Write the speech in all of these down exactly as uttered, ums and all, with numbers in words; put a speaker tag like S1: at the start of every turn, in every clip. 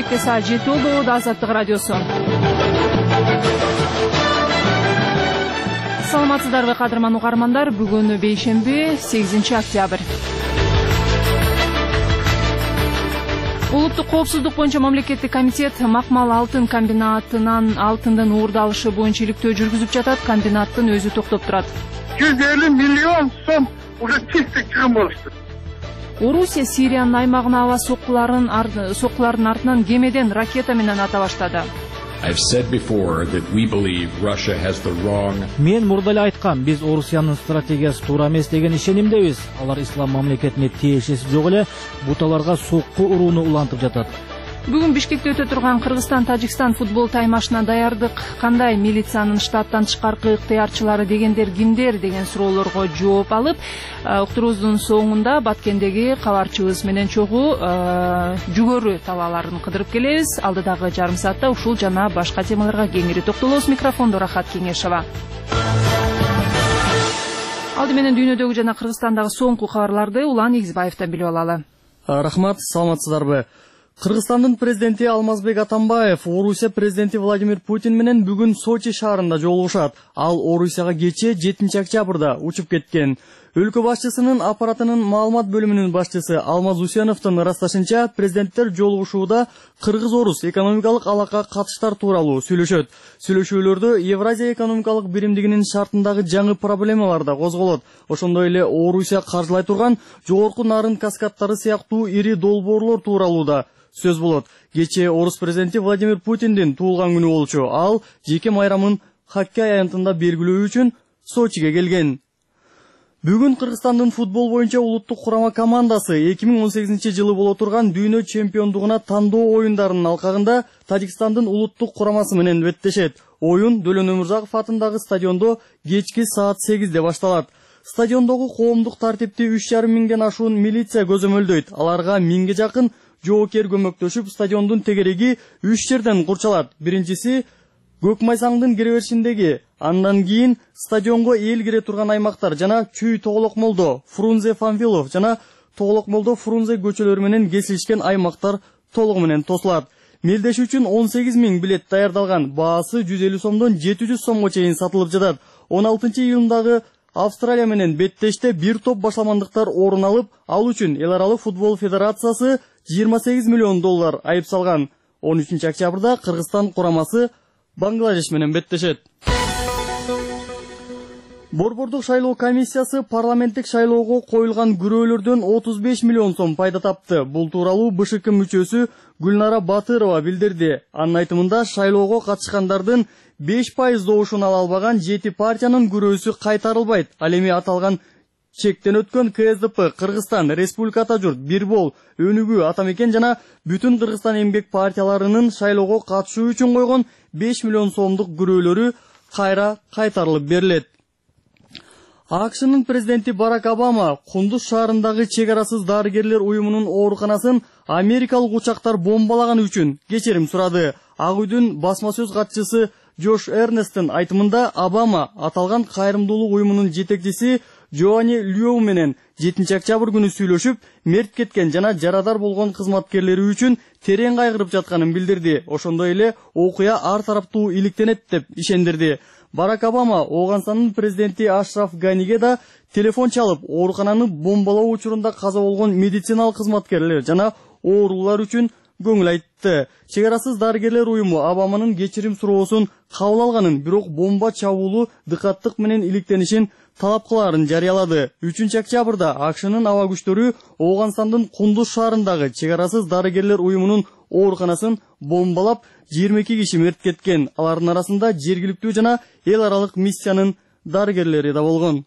S1: Чекте саат жети болду. Азаттык радиосу. Саламатсыздарбы кадырман угармандар. Бүгүн бейшемби, сегизинчи октябрь. Улуттук коопсуздук боюнча мамлекеттик комитет Макмал алтын комбинатынан алтындын уурдалышы боюнча иликтөө жүргүзүп жатат. Комбинаттын өзү токтоп турат.
S2: жүз элүү миллион сом уже чистый чыгым болушту.
S1: Орусия Сириянын аймагына аба соккуларын соккулардын артынан кемеден ракета менен ата баштады.
S3: Мен мурда эле айткам, биз Орусиянын стратегиясы туура эмес деген ишенимдебиз. Алар ислам мамлекетине тиешеси жок эле буталарга сокку урууну улантып жатат.
S1: Бүгүн Бишкекте өтө турган Кыргызстан-Тажикстан футбол таймашына даярдык кандай, милициянын штаттан тышкаркы ыктыярчылары дегендер кимдер деген суроолорго жооп алып, уктуруубуздун соңунда Баткендеги кабарчыбыз менен чогуу жүгөрү талааларын кыдырып келебиз. Алдыдагы жарым саатта ушул жана башка темаларга кеңири токтолобуз. Микрофондо Рахат Кеңешова. Алды менен дүйнөдөгү жана Кыргызстандагы соңку кабарларды Улан Игизбаевден билип алалы.
S4: Рахмат, саламатсыздарбы. Кыргызстандын президенти Алмазбек Атамбаев Орусия президенти Владимир Путин менен бүгүн Сочи шаарында жолугушат. Ал Орусияга кечээ жетинчи октябрда учуп кеткен. Өлкө башчысынын аппаратынын маалымат бөлүмүнүн башчысы Алмаз Усеновдун ырасташынча, президенттер жолугушууда кыргыз-орус экономикалык алака катыштар тууралуу сүйлөшөт. Сүйлөшүүлөрдө Евразия экономикалык биримдигинин шартындагы жаңы проблемалар да козголот. Ошондой эле Орусия каржылай турган жогорку нарын каскадтары сыяктуу ири долбоорлор тууралуу да сөз болот. Кечээ орус президенти Владимир Путиндин туулган күнү болчу. Ал жеке майрамын хоккей аянтында белгилөө үчүн Сочиге келген. Бүгүн Кыргызстандын футбол боюнча улуттук курама командасы эки миң он сегизинчи жылы боло турган дүйнө чемпиондугуна тандоо оюндарынын алкагында Тажикстандын улуттук курамасы менен беттешет. Оюн Дөлөн Өмүрзаков атындагы стадиондо кечки саат сегизде башталат. Стадиондогу коомдук тартипти үч жарым миңден ашуун милиция көзөмөлдөйт. Аларга миңге жакын жоокер көмөктөшүп, стадиондун тегереги үч жерден курчалат. Биринчиси Көкмайсаңдын киреберишиндеги, андан кийин стадионго эл кире турган аймактар жана Чүй Тоголокмолдо, Фрунзе Фанфилов жана Тоголокмолдо Фрунзе көчөлөрү менен кесилишкен аймактар толугу менен тосулат. Мелдешүү үчүн он сегиз миң билет даярдалган. Баасы жүз элүү сомдон жети жүз сомго чейин сатылып жатат. он алтынчы июндагы Австралия менен беттеште бир топ башламандыктар орун алып, ал үчүн Эл аралык футбол федерациясы жыйырма сегиз миллион доллар айып салган. он үчүнчү октябрда Кыргызстан курамасы Бангладеш менен беттешет. Борбордук шайлоо комиссиясы парламенттик шайлоого коюлган күрөөлөрдөн отуз беш миллион сом пайда тапты. Бул тууралуу БШК мүчөсү Гүлнара Батырова билдирди. Анын айтымында шайлоого катышкандардын беш пайыз добушун ала албаган жети партиянын күрөөсү кайтарылбайт. Ал эми аталган чектен өткөн КСДП, Кыргызстан, Республика Ата журт, Бирбол, Өнүгүү, Атамекен жана бүтүн Кыргызстан эмгек партияларынын шайлоого катышуу үчүн койгон беш миллион сомдук күрөөлөрү кайра кайтарылып берилет. АКШнын президенти Барак Обама Кундуз шаарындагы чек арасыз дарыгерлер уюмунун ооруканасын америкалык учактар бомбалаганы үчүн кечирим сурады. Ак үйдүн басма сөз катчысы Джош Эрнесттин айтымында Обама аталган кайрымдуулук уюмунун жетекчиси Джоани Льюо менен жетинчи октябрь күнү сүйлөшүп, мерт кеткен жана жарадар болгон кызматкерлери үчүн терең кайгырып жатканын билдирди. Ошондой эле окуя ар тараптуу иликтенет деп ишендирди. Барак Обама Ооганстандын президенти Ашраф Ганиге да телефон чалып, оорукананы бомбалоо учурунда каза болгон медициналык кызматкерлер жана оорулар үчүн көңүл айтты. Чек арасыз дарыгерлер уюму Обаманын кечирим суроосун кабыл алганын, бирок бомба чабуулу дыкаттык менен иликтенишин талап кылаарын жарыялады. үчүнчү октябрда АКШнын аба күчтөрү Ооганстандын Кундуз шаарындагы чек арасыз дарыгерлер уюмунун ооруканасын бомбалап, жыйырма эки киши мерт кеткен. Алардын арасында жергиликтүү жана эл аралык миссиянын дарыгерлери да болгон.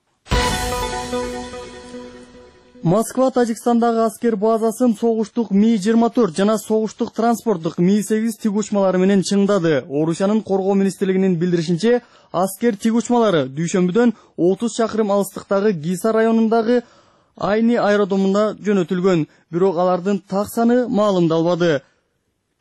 S4: Москва Тажикстандагы аскер базасын согуштук Ми жыйырма төрт жана согуштук транспорттук Ми сегиз тигучмалары менен чыңдады. Орусиянын коргоо министрлигинин билдиришинче, аскер тигучмалары дүйшөмбүдөн отуз чакырым алыстыктагы Гиса районундагы Айни аэродромуна жөнөтүлгөн, бирок алардын так саны маалымдалбады.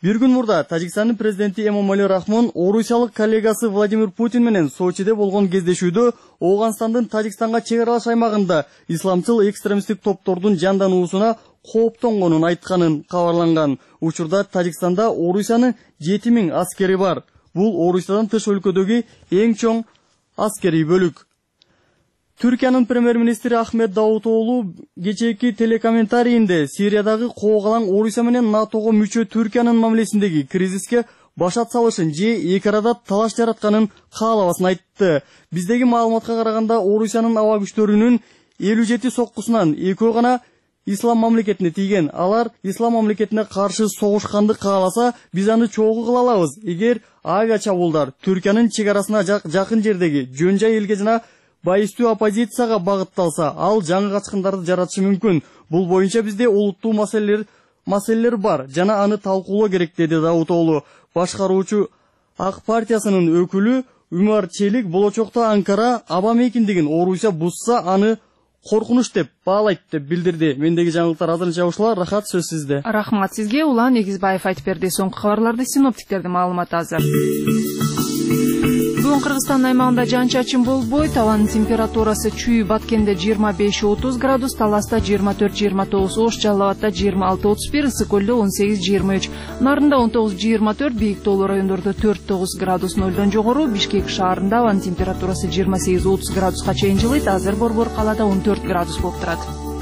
S4: Бир күн мурда Тажикстандын президенти Эмомали Рахмон орусиялык коллегасы Владимир Путин менен Сочиде болгон кездешүүдө Ооганстандын Тажикстанга чек аралаш аймагында исламчыл экстремисттик топтордун жандануусуна кооптонгонун айтканын кабарланган. Учурда Тажикстанда Орусиянын жети миң аскери бар. Бул Орусиядан тыш өлкөдөгү эң чоң аскери бөлүк. Түркиянын премьер-министри Ахмет Давутоглу кечээки телекомментарийинде Сириядагы коогалаң Орусия менен НАТОго мүчө Түркиянын мамилесиндеги кризиске башат салышын же эки арада талаш жаратканын каалабасын айтты. Биздеги маалыматка караганда Орусиянын аба күчтөрүнүн элүү жети соккусунан экөө гана ислам мамлекетине тийген. Алар ислам мамлекетине каршы согушканды кааласа, биз аны чогуу кыла алабыз. Эгер авиа чабуулдар Түркиянын чек арасына жакын жердеги жөн жай элге жана байыстуу оппозицияга багытталса, ал жаңы качкындарды жаратышы мүмкүн. Бул боюнча бизде олуттуу маселелер маселелер бар жана аны талкуулоо керек, деди Давутоглу. Башкаруучу Ак партиясынын өкүлү Умар Челик болочокто Анкара аба мейкиндигин Орусия бузса аны коркунуч деп баалайт деп билдирди. Мендеги жаңылыктар азырынча ушулар. Рахат, сөз сизде.
S1: Рахмат сизге. Улан Эгизбаев айтып берди. Соңку кабарларды синоптиктердин маалыматы азыр. Бүгүн Кыргызстан аймагында жаан-чачын болбойт. Абанын температурасы Чүй Баткенде жыйырма беш отуз градус, Таласта жыйырма төрт жыйырма тогуз, Ош Жалал Абадта жыйырма алты отуз бир, Ысык Көлдө он сегиз жыйырма үч, Нарында он тогуз жыйырма төрт, Бийик тоолуу райондордо төрт тогуз градус нолдон жогору, Бишкек шаарында абанын температурасы жыйырма сегиз отуз градуска чейин жылыйт. Азыр Борбор калаада он төрт градус болуп турат.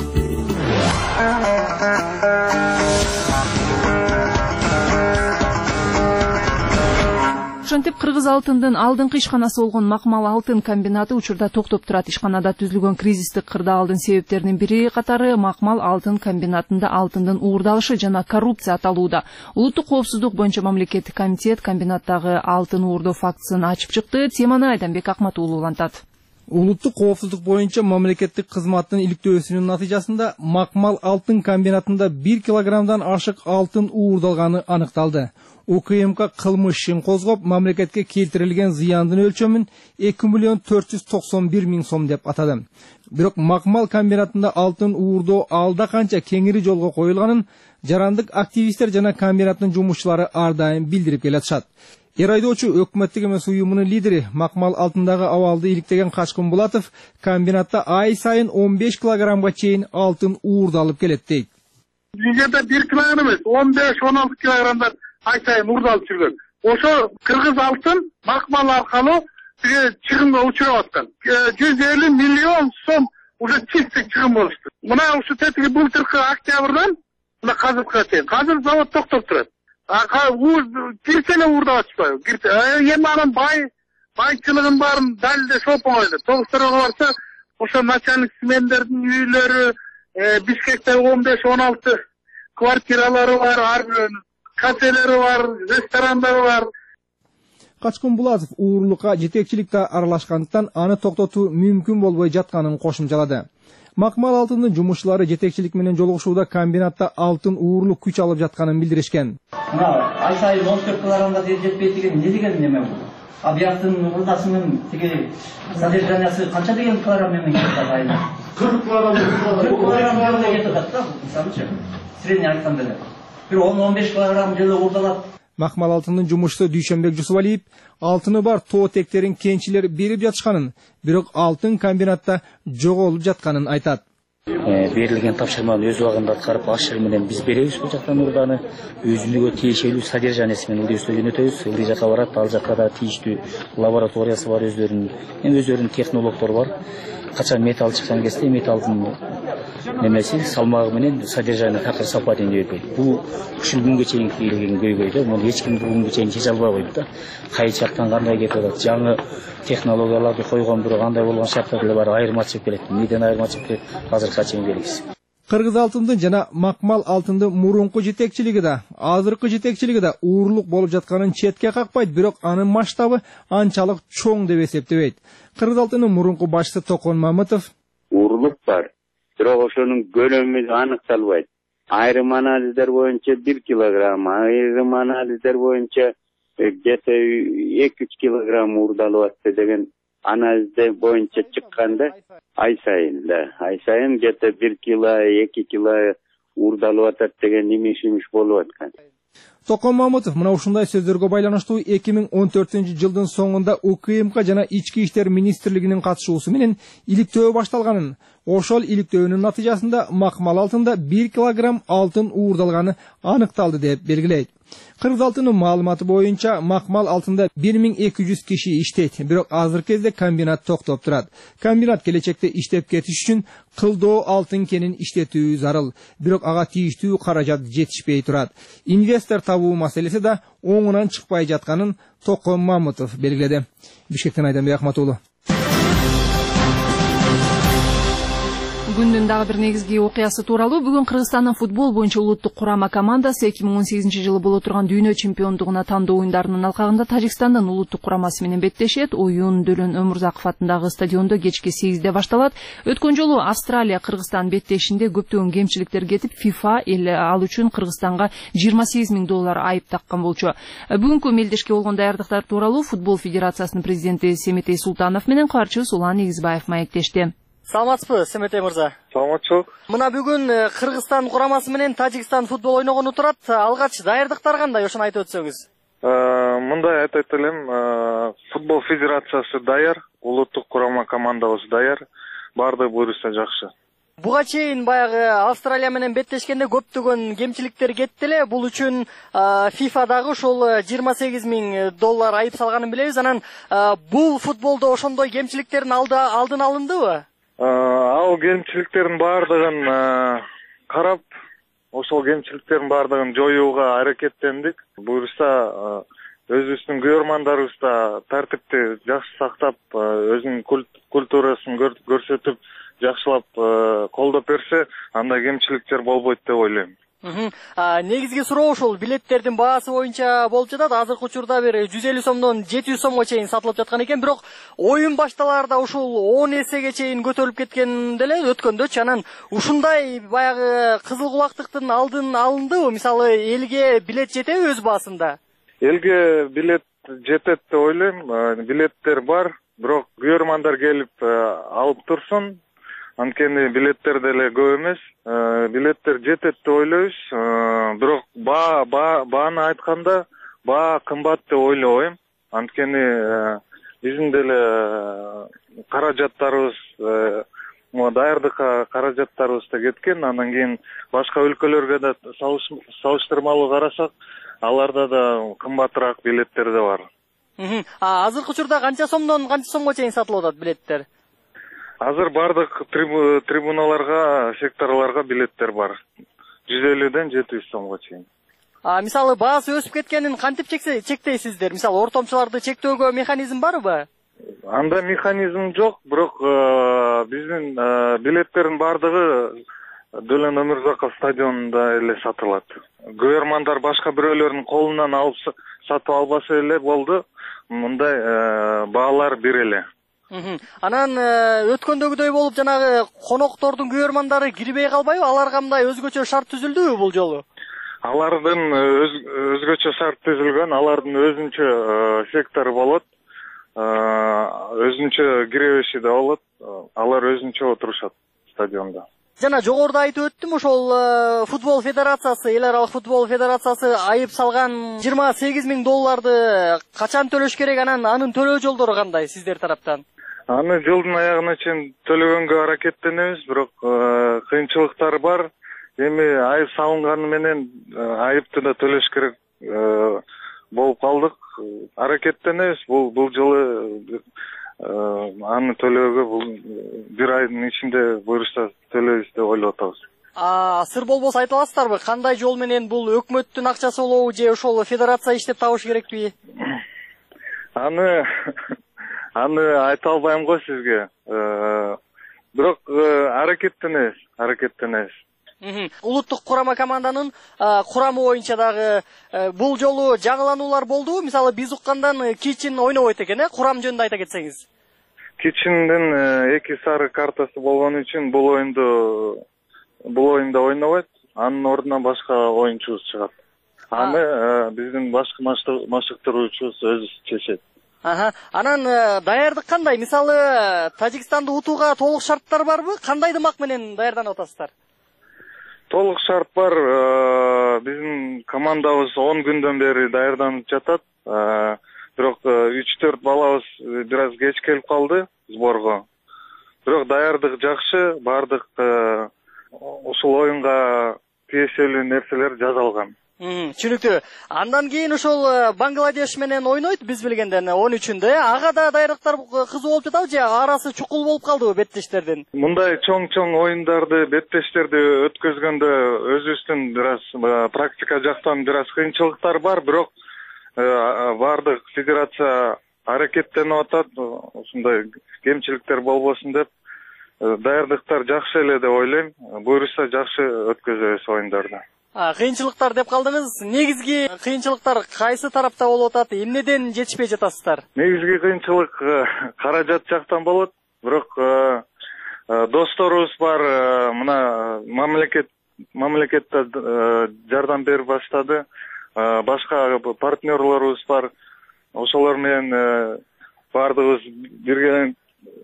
S1: Ошентип Кыргыз алтындын алдыңкы ишканасы болгон Макмал алтын комбинаты учурда токтоп турат. Ишканада түзүлгөн кризистик кырдаалдын себептеринин бири катары Макмал алтын комбинатында алтындын уурдалышы жана коррупция аталууда. Улуттук коопсуздук боюнча мамлекеттик комитет комбинаттагы алтын уурдоо фактысын ачып чыкты. Теманы Айданбек Акматуулу улантат.
S3: Улуттук коопсуздук боюнча мамлекеттик кызматтын иликтөөсүнүн натыйжасында Макмал алтын комбинатында бир килограммдан ашык алтын уурдалганы аныкталды. УКМК кылмыш ишин козгоп, мамлекетке келтирилген зыяндын өлчөмүн эки миллион төрт жүз токсон бир миң сом деп атады. Бирок Макмал комбинатында алтын уурдоо алда канча кеңири жолго коюлганын жарандык активисттер жана комбинаттын жумушчулары ар дайым билдирип келатышат. Эр айдоочу өкмөттүк эмес уюмунун лидери Макмал алтындагы абалды иликтеген Качкын Булатов комбинатта ай сайын он беш килограммга чейин алтын уурдалып келет дейт.
S2: Бизде бир килограмм эмес, он беш он алты килограммдар ай сайын уурдалып жүргөн. Ошо кыргыз алтын Макмал аркылуу чыгымга учурап аткан. жүз элүү миллион сом уже чистый чыгым болушту. Мына ушу тетиги былтыркы октябрдан мына казыркыга чейин. Казыр завод токтоп турат. Кирселе уурдап атышпайбы? Эми анан бай байчылыгын баарын далилдеш оңой. Тогуштарга барса, ошо начальник смендердин үйлөрү, Бишкекте он беш он алты квартиралары бар, ар бирөөнүн кафелери бар, ресторандары бар.
S3: Качкын Булатов уурулукка жетекчиликте аралашкандыктан аны токтотуу мүмкүн болбой жатканын кошумчалады. Макмал алтындын жумушчулары жетекчилик менен жолугушууда комбинатта алтын уурулук күч алып жатканын билдиришкен.
S5: Мына ай сайын он төрт килограммга жетпейт деген не деген неме бул? Абияттын урдасынын тиги содержаниясы канча деген килограмм менен кетет айына?
S2: кырк килограмм.
S5: кырк килограмм менен кетет да, мисалычы. Средний айтканда эле. Бир он он беш килограмм жылы уурдалат.
S3: Макмал алтындын жумушчусу Дүйшөнбек Жусубалиев алтыны бар тоо тектерин кенчилер берип жатышканын, бирок алтын комбинатта жоголуп жатканын айтат.
S6: Берилген тапшырманы өз убагында аткарып, ашыгы менен биз беребиз бул жактан урданы, өзүнүгө тиешелүү содержаниясы менен ылдый өтөбүз. Ылдый жака барат, ал жакка да тийиштүү лабораториясы бар, өздөрүнүн, эми өзлөрүнүн технологдору бар. Качан металл чыккан кезде металлдын немеси салмагы менен содержание такыр сапа деңгээи бербейт. Бул ушул күнгө чейин кийилген көйгөйдө муну эч ким бүгүнгө чейин чече албай койду да. Кайсы жактан кандай кетип атат, жаңы технологияларды койгон бирок андай болгон шарттар деле бар, айырма чыгып келет. Эмнеден айырма чыгып келет, азыркыга чейин белгисиз.
S3: Кыргыз алтындын жана Макмал алтындын мурунку жетекчилиги да, азыркы жетекчилиги да уурулук болуп жатканын четке какпайт, бирок анын масштабы анчалык чоң деп эсептебейт. Кыргыз алтынын мурунку башчысы Токон Мамытов:
S7: уурулук бар, бирок ошонун көлөмү аныкталбайт. Айрым анализдер боюнча бир килограмм, айрым анализдер боюнча где-то эки үч килограмм уурдалып атты деген анализдер боюнча чыкканда ай сайын да, ай сайын где-то бир кило, эки кило уурдалып атат деген имиш-имиш болуп аткан.
S3: Токон Мамытов мына ушундай сөздөргө байланыштуу эки миң он төртүнчү жылдын соңунда УКМК жана Ички иштер министрлигинин катышуусу менен иликтөө башталганын, ошол иликтөөнүн натыйжасында макмал алтында бир килограмм алтын уурдалганы аныкталды деп белгилейт. Кыргыз алтынын маалыматы боюнча макмал алтында бир миң эки жүз киши иштейт, бирок азыркы кезде комбинат токтоп турат. Комбинат келечекте иштеп кетиш үчүн кылдоо алтын кенин иштетүү зарыл, бирок ага тийиштүү каражат жетишпей турат. Инвестор табуу маселеси да оңунан чыкпай жатканын Токон Мамытов белгиледи. Бишкектен Айданбек Ахматуулу.
S1: Күндүн дагы бир негизги окуясы тууралуу бүгүн Кыргызстандын футбол боюнча улуттук курама командасы эки миң он сегизинчи жылы боло турган дүйнө чемпиондугуна тандоо оюндарынын алкагында Тажикстандын улуттук курамасы менен беттешет. Оюн Дөлөн Өмүрзаков атындагы стадиондо кечки сегизде башталат. Өткөн жолу Австралия Кыргызстан беттешинде көптөгөн кемчиликтер кетип, ФИФА эл ал үчүн Кыргызстанга жыйырма сегиз миң доллар айып таккан болчу. Бүгүнкү мелдешке болгон даярдыктар тууралуу Футбол Федерациясынын президенти Семетей Султанов менен кабарчыбыз Улан Негизбаев маектешти.
S4: Саламатсызбы, Семетей мырза?
S8: Саламатчылык.
S4: Мына бүгүн Кыргызстан курамасы менен Тажикстан футбол ойногону турат. Алгач даярдыктар кандай, ошону айтып өтсөңүз.
S8: Мындай айтат элем, футбол федерациясы даяр, улуттук курама командабыз даяр, баардыгы буюрса жакшы.
S4: Буга чейин баягы Австралия менен беттешкенде көптөгөн кемчиликтер кетти эле. Бул үчүн ФИФА дагы ошол жыйырма сегиз миң доллар айып салганын билебиз. Анан бул футболдо ошондой кемчиликтердин алдын алындыбы?
S8: Ал кемчиликтердин баардыгын карап, ошол кемчиликтердин баардыгын жоюуга аракеттендик. Буюрса өзүбүздүн күйөрмандарыбыз да тартипти жакшы сактап, өзүнүн культурасын көрсөтүп, жакшылап колдоп берсе, андай кемчиликтер болбойт деп ойлойм.
S4: Негизги суроо ушул билеттердин баасы боюнча болуп жатат. Азыркы учурда бир жүз элүү сомдон жети жүз сомго чейин сатылып жаткан экен, бирок оюн башталаарда ушул он эсеге чейин көтөрүлүп кеткен деле өткөндөчү. Анан ушундай баягы кызыл кулактыктын алдын алындыбы? Мисалы, элге билет жетеби өз баасында?
S8: Элге билет жетет деп ойлойм. Билеттер бар, бирок күйөрмандар келип алып турсун. Анткени билеттер деле көп эмес. Билеттер жетет деп ойлойбуз. Бирок бааны айтканда, баа кымбат деп ойлобойм. Анткени биздин деле каражаттарыбыз, даярдыкка каражаттарыбыз да кеткен. Андан кийин башка өлкөлөргө да салыштырмалуу карасак, аларда да кымбатыраак билеттер да бар.
S4: Азыркы учурда канча сомдон канча сомго чейин сатылып атат билеттер?
S8: Азыр бардык трибуналарга, секторларга билеттер бар. жүз элүүдөн жети жүз сомго чейин.
S4: Мисалы, баасы өсүп кеткенин кантип чектейсиздер? Мисалы, ортомчуларды чектөөгө механизм барбы?
S8: Анда механизм жок, бирок биздин билеттердин бардыгы Дөлөн Өмүрзаков стадионунда эле сатылат. Күйөрмандар башка бирөөлөрдүн колунан алып сатып албаса эле болду. Мындай баалар бир эле.
S4: Анан өткөндөгүдөй болуп жанагы коноктордун күйөрмандары кирбей калбайбы? Аларга мындай өзгөчө шарт түзүлдүбү бул жолу?
S8: Алардын өзгөчө шарт түзүлгөн, алардын өзүнчө сектору болот. Өзүнчө киребеши да болот. Алар өзүнчө отурушат стадиондо.
S4: Жана жогоруда айтып өттүм, ошол футбол федерациясы, эл аралык футбол федерациясы айып салган жыйырма сегиз миң долларды качан төлөш керек? Анан анын төлөө жолдору кандай сиздер тараптан?
S8: Аны жылдын аягына чейин төлөгөнгө аракеттенебиз, бирок кыйынчылыктар бар. Эми айып салынганы менен айыпты да төлөш керек болуп калдык. Аракеттенебиз. Бул бул жылы аны төлөөгө бул бир айдын ичинде буюрса төлөйбүз деп ойлоп атабыз.
S4: Сыр болбосо айта аласыздарбы? Кандай жол менен бул өкмөттүн акчасы болобу же ошол федерация иштеп табыш керекпи?
S8: Аны аны айта албайм го сизге. Бирок аракеттенебиз, аракеттенебиз.
S4: Улуттук курама команданын курамы боюнча дагы бул жолу жаңылануулар болдубу? Мисалы, биз уккандан Кичин ойнобойт экен, э? Курам жөнүндө айта кетсеңиз.
S8: Кичиндин эки сары картасы болгон үчүн бул оюнду бул оюнда ойнобойт. Анын ордуна башка оюнчубуз чыгат. Аны биздин башкы машыктыруучубуз өзү чечет.
S4: Анан даярдык кандай? Мисалы, Тажикстанды утууга толук шарттар барбы? Кандай дымак менен даярданып атасыздар?
S8: Толук шарт бар. Биздин командабыз он күндөн бери даярданып жатат. Бирок үч төрт балабыз бир аз кеч келип калды сборго. Бирок даярдык жакшы, бардык ушул оюнга тиешелүү нерселер жасалган.
S4: Түшүнүктүү. Андан кийин ошол Бангладеш менен ойнойт, биз билгенден он үчүндө. Ага да даярдыктар кызуу болуп жатабы же арасы чукул болуп калдыбы беттештердин?
S8: Мындай чоң-чоң оюндарды, беттештерди өткөзгөндө өзүбүздүн бир аз практика жактан бир аз кыйынчылыктар бар, бирок бардык федерация аракеттенип атат, ушундай кемчиликтер болбосун деп. Даярдыктар жакшы эле деп ойлойм. Буюрса жакшы өткөзөбүз оюндарды.
S4: Кыйынчылыктар деп калдыңыз. Негизги кыйынчылыктар кайсы тарапта болуп атат? Эмнеден жетишпей жатасыздар?
S8: Негизги кыйынчылык каражат жактан болот. Бирок досторубуз бар, мына мамлекет мамлекетте жардам берип баштады. Башка партнерлорубуз бар. Ошолор менен бардыгыбыз бирге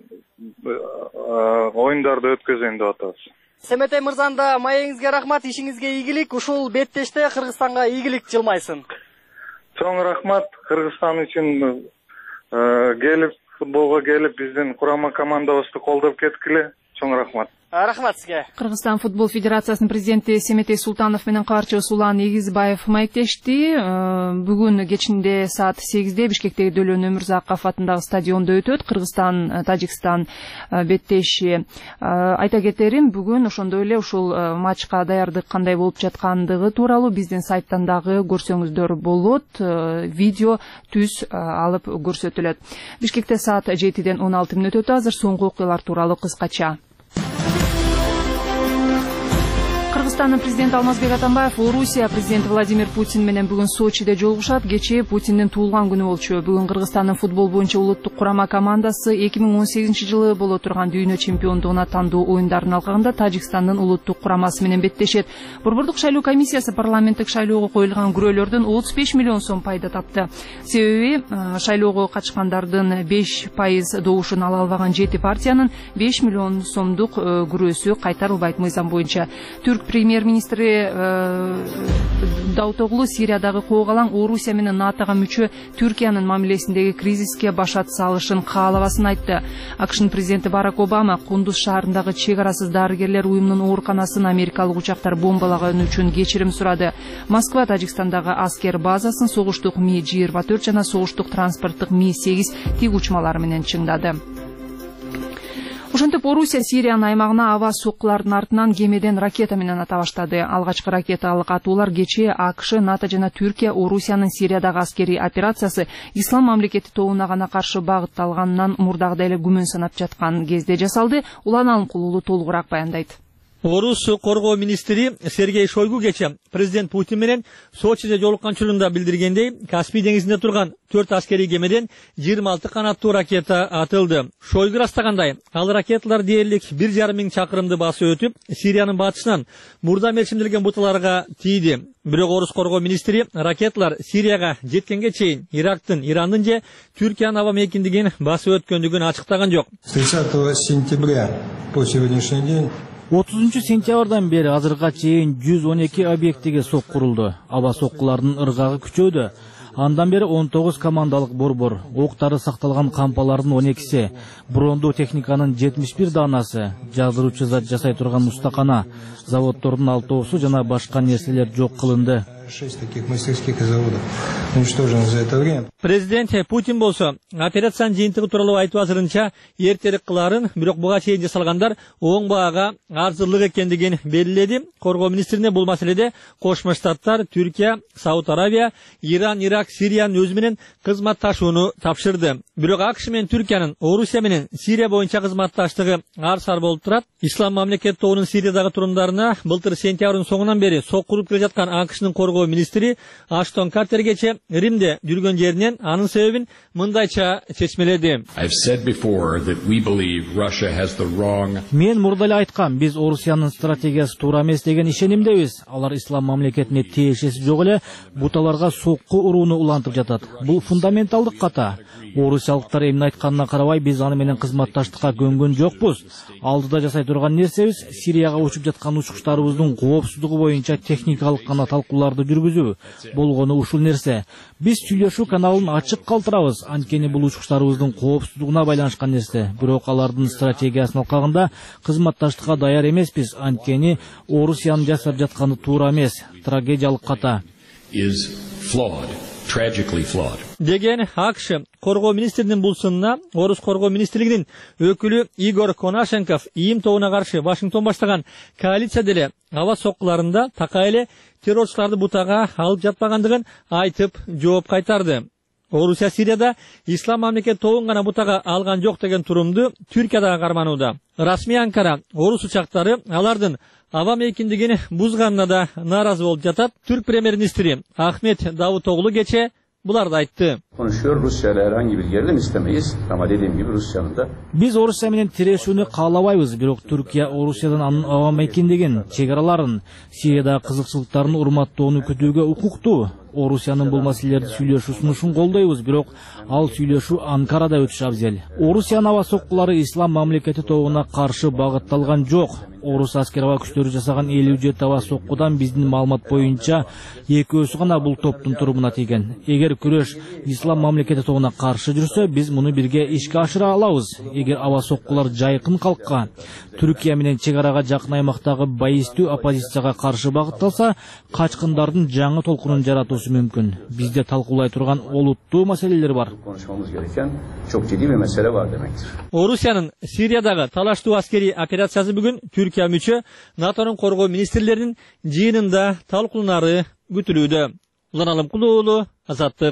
S8: оюндарды өткөзөйүн деп атабыз.
S4: Семетей мырзанда маегиңизге рахмат, ишиңизге ийгилик, ушул беттеште Кыргызстанга ийгилик жылмайсын.
S8: Чоң рахмат, Кыргызстан үчүн келип, футболго келип, биздин курама командабызды колдоп кеткиле. Чоң рахмат.
S4: Рахмат сизге.
S1: Кыргызстан футбол федерациясынын президенти Семетей Султанов менен каарчыбыз Улан Эгизбаев маектешти. Бүгүн кечинде саат сегизде Бишкектеги Дөлөн Өмүрзаков атындагы стадиондо өтөт. Кыргызстан Тажикстан беттеши. Айта кетерим, бүгүн ошондой эле ушул матчка даярдык кандай болуп жаткандыгы тууралуу биздин сайттан дагы көрсөңүздөр болот. Видео түз алып көрсөтүлөт. Бишкекте саат жетиден он алты мүнөт өтө. Азыр соңку окуялар тууралуу кыскача. Кыргызстандын президенти Алмазбек Атамбаев Орусия президенти Владимир Путин менен бүгүн Сочиде жолугушат. Кечээ Путиндин туулган күнү болчу. Бүгүн Кыргызстандын футбол боюнча улуттук курама командасы эки миң он сегизинчи жылы боло турган дүйнө чемпиондугуна тандоо оюндарын алкагында Тажикстандын улуттук курамасы менен беттешет. Борбордук шайлоо комиссиясы парламенттик шайлоого коюлган күрөөлөрдөн отуз беш миллион сом пайда тапты. Себеби шайлоого катышкандардын беш пайыз добушун ала албаган жети партиянын беш миллион сомдук күрөөсү кайтарылбайт мыйзам боюнча. Түрк премьер-министри Даутоглу Сириядагы коогалаң Орусия менен НАТОга мүчө Түркиянын мамилесиндеги кризиске башат салышын каалабасын айтты. АКШнын президенти Барак Обама Кундуз шаарындагы чек арасыз дарыгерлер уюмунун ооруканасын америкалык учактар бомбалаган үчүн кечирим сурады. Москва Тажикстандагы аскер базасын согуштук Ми жыйырма төрт жана согуштук транспорттук Ми сегиз тиг учмалары менен чыңдады. Ошентип Орусия Сириянын аймагына аба соккулардын артынан кемеден ракета менен ата баштады. Алгачкы ракеталык атуулар кечээ АКШ, НАТО жана Түркия Орусиянын Сириядагы аскерий операциясы ислам мамлекети тобуна гана каршы багытталганынан мурдагыдай эле күмөн санап жаткан кезде жасалды. Улан Алымкулуулу толугураак баяндайт.
S9: Орус коргоо министри Сергей Шойгу кече президент Путин менен Сочиде жолуккан учурунда билдиргендей, Каспий деңизинде турган төрт аскерий кемеден жыйырма алты канаттуу ракета атылды. Шойгу растагандай, ал ракеталар дээрлик бир жарым миң чакырымды басып өтүп, Сириянын батышынан мурда мелчимделген буталарга тийди. Бирок Орус коргоо министри ракеталар Сирияга жеткенге чейин Ирактын, Ирандын же Түркиянын аба мейкиндигин басып өткөндүгүн ачыктаган жок.
S10: тридцатого сентября по сегодняшний день
S11: отузунчу сентябрдан бери азырга чейин жүз он эки объектиге сок курулду. Аба соккулардын ыргагы күчөдү. Андан бери он тогуз командалык борбор, октары сакталган кампалардын он экиси, брондуу техниканын жетимиш бир даанасы, жаздыруучу зат жасай турган устакана, заводдордун алтоосу жана башка нерселер жок кылынды.
S10: шесть таких мастерских заводов уничтожено за это время.
S9: Президент Путин болсо операциянын жыйынтыгы тууралуу айтып азырынча эртерээк кыларын, бирок буга чейин жасалгандар оң баага арзырлык экендигин белгиледи. Коргоо министрине бул маселеде Кошмо Штаттар, Түркия, Сауд Арабия, Иран, Ирак, Сириянын өзү менен кызматташууну тапшырды. Бирок АКШ менен Түркиянын Орусия менен Сирия боюнча кызматташтыгы ар-сар болуп турат. Ислам мамлекет тобунун Сириядагы турумдарына былтыр сентябрдын соңунан бери сок куруп келе жаткан АКШнын коргоо коргоо министри Аштон Картергече Римде жүргөн жеринен анын себебин мындайча чечмеледи.
S11: Мен мурда эле айткам, биз Орусиянын стратегиясы туура эмес деген ишенимдебиз. Алар ислам мамлекетине тиешеси жок эле буталарга сокку урууну улантып жатат. Бул фундаменталдык ката. Орусиялыктар эмне айтканына карабай биз аны менен кызматташтыкка көнгөн жокпуз. Алдыда жасай турган нерсебиз Сирияга учуп жаткан учкучтарыбыздын коопсуздугу боюнча техникалык гана талкууларды жүргүзүү. Болгону ушул нерсе. Биз сүйлөшүү каналын ачык калтырабыз. Анткени бул учкучтарыбыздын коопсуздугуна байланышкан нерсе. Бирок алардын стратегиясын алкагында кызматташтыкка даяр эмеспиз. Анткени Орусиянын жасап жатканы туура эмес. Трагедиялык ката.
S9: Деген АКШ коргоо министринин бул сынына Орус коргоо министрлигинин өкүлү Игорь Конашенков ийим тобуна каршы Вашингтон баштаган коалиция деле аба соккуларында такай эле террорчуларды бутага алып жатпагандыгын айтып жооп кайтарды. Орусия Сирияда ислам мамлекет тобун гана бутага алган жок деген турумду Түркия дагы карманууда. Расмий Анкара Орус учактары алардын аба мейкиндигин бузганына да нааразы болуп жатат. Түрк премьер-министри Ахмет Давутоğlu кече буларды айтты.
S12: Konuşuyor, Rusya ile herhangi bir gerilim istemeyiz ama dediğim gibi Rusya'nın da
S11: Биз Орусия менен тирешүүнү каалабайбыз, бирок Түркия Орусиядан анын аба мейкиндигин, чегараларын, Сириядагы кызыкчылыктарын урматтоону күтүүгө укуктуу. Орусиянын бул маселелерди сүйлөшүү сунушун колдойбуз, бирок ал сүйлөшүү Анкарада өтүшү абзел. Орусиянын аба соккулары ислам мамлекети тобуна каршы багытталган жок. Орус аскер аба күчтөрү жасаган элүү жети аба соккудан биздин маалымат боюнча экөөсү гана бул топтун турумуна тийген. Эгер күрөш ислам мамлекети тобуна каршы жүрсө, биз муну бирге ишке ашыра алабыз. Эгер аба соккулар жайкын калкка, Түркия менен чегарага жакын аймактагы байистүү оппозицияга каршы багытталса, качкындардын жаңы толкунун жаратуусу мүмкүн. Бизде талкуулай турган олуттуу маселелер бар.
S9: Орусиянын Сириядагы талаштуу аскери операциясы бүгүн Түркия мүчө НАТОнун коргоо министрлеринин жыйынында талкууланары күтүлүүдө. Улан Алымкулуу, Азаттык.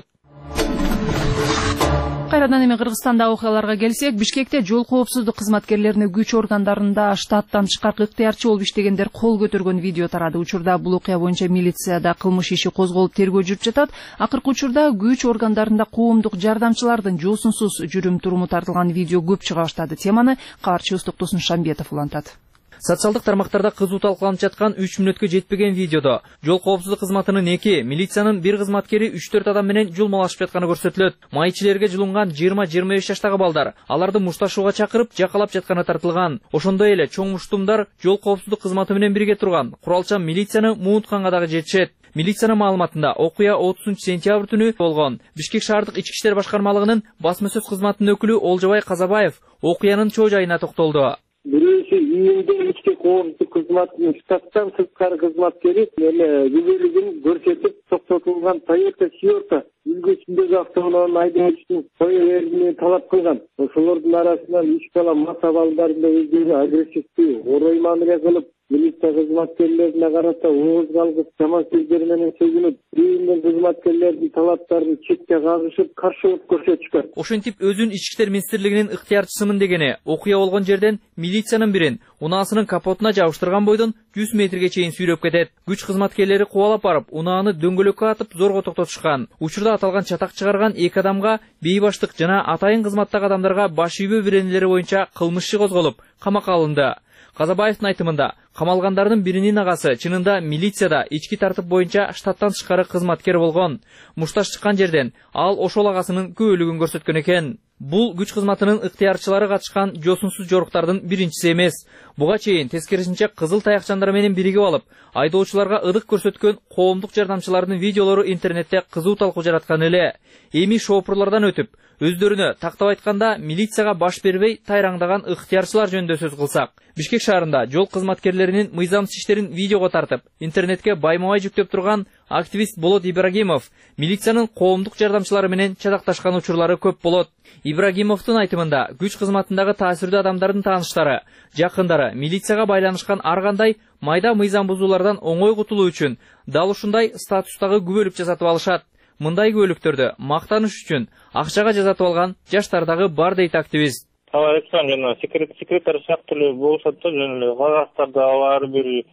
S1: Кайрадан эми Кыргызстанда окуяларга келсек, Бишкекте жол коопсуздук кызматкерлерине күч органдарында штаттан тышкаркы ыктыярчы болуп иштегендер кол көтөргөн видео тарады. Учурда бул окуя боюнча милицияда кылмыш иши козголуп тергөө жүрүп жатат. Акыркы учурда күч органдарында коомдук жардамчылардын жосунсуз жүрүм туруму тартылган видео көп чыга баштады. Теманы кабарчыбыз Токтосун Шамбетов улантат.
S13: Социалдык тармактарда кызуу талкууланып жаткан үч мүнөткө жетпеген видеодо жол коопсуздук кызматынын эки, милициянын бир кызматкери үч төрт адам менен жулмалашып жатканы көрсөтүлөт. Майчилерге жулунган жыйырма жыйырма беш жаштагы балдар аларды мушташууга чакырып, жакалап жатканы тартылган. Ошондой эле чоң муштумдар жол коопсуздук кызматы менен бирге турган куралчан милицияны муунтканга дагы жетишет. Милициянын маалыматында окуя отузунчу сентябрь түнү болгон. Бишкек шаардык ички иштер башкармалыгынын басма сөз кызматынын өкүлү Олжобай Казабаев окуянын чоо жайына токтолду.
S14: Бирөөсү июнда ички коопсуздук кызматынын штаттан сырткары кызматкери эми күбөлүгүн көрсөтүп токтотулган Toyota Siota үлгүсүндөгү автоунаанын айдоочусун кое берүүнү талап кылган. Ошолордун арасынан үч бала мас абалдарында өздөрү агрессивдүү орой мамиле кылып, милиция кызматкерлерине карата ооз калгыс жаман сөздөр менен сөйлөнүп, биринен кызматкерлердин талаптарын четке кагышып, каршылык көрсөтүшкөн.
S13: Ошентип өзүн ички иштер министрлигинин ыктыярчысымын дегени окуя болгон жерден милициянын бирин унаасынын капотуна жабыштырган бойдон жүз метрге чейин сүйрөп кетет. Күч кызматкерлери кубалап барып, унааны дөңгөлөккө атып зорго токтотушкан. Учурда аталган чатак чыгарган эки адамга бейбаштык жана атайын кызматтагы адамдарга баш ийбөө беренелери боюнча кылмыш иши козголуп, камакка алынды. Казабаевдин айтымында, камалгандардын биринин агасы чынында милицияда ички тартып боюнча штаттан тышкары кызматкер болгон. Мушташ чыккан жерден ал ошол агасынын күбөлүгүн көрсөткөн экен. Бул күч кызматынын ыктыярчылары катышкан жосунсуз жоруктардын биринчиси эмес. Буга чейин тескерисинче кызыл таякчандар менен биригип алып, айдоочуларга ыдык көрсөткөн коомдук жардамчылардын видеолору интернетте кызуу талкуу жараткан эле. Эми шоопурлардан өтүп, өздөрүнө тактап айтканда милицияга баш бербей тайраңдаган ыктыярчылар жөнүндө сөз кылсак, Бишкек шаарында жол кызматкерлеринин мыйзамсыз иштерин видеого тартып, интернетке байма-бай жүктөп турган активист Болот Ибрагимов милициянын коомдук жардамчылары менен чатакташкан учурлары көп болот. Ибрагимовдун айтымында, күч кызматындагы таасирдүү адамдардын тааныштары, жакындары милицияга байланышкан ар кандай майда мыйзам бузуулардан оңой кутулуу үчүн дал ушундай статустагы күбөлүк жасатып алышат. Мындай күбөлүктөрдү мактаныш үчүн акчага жасатып алган жаштар дагы бар дейт активист.
S15: Алар айтқан жана секретарь сыяктуу болушат да, жана кагаздарды алар бир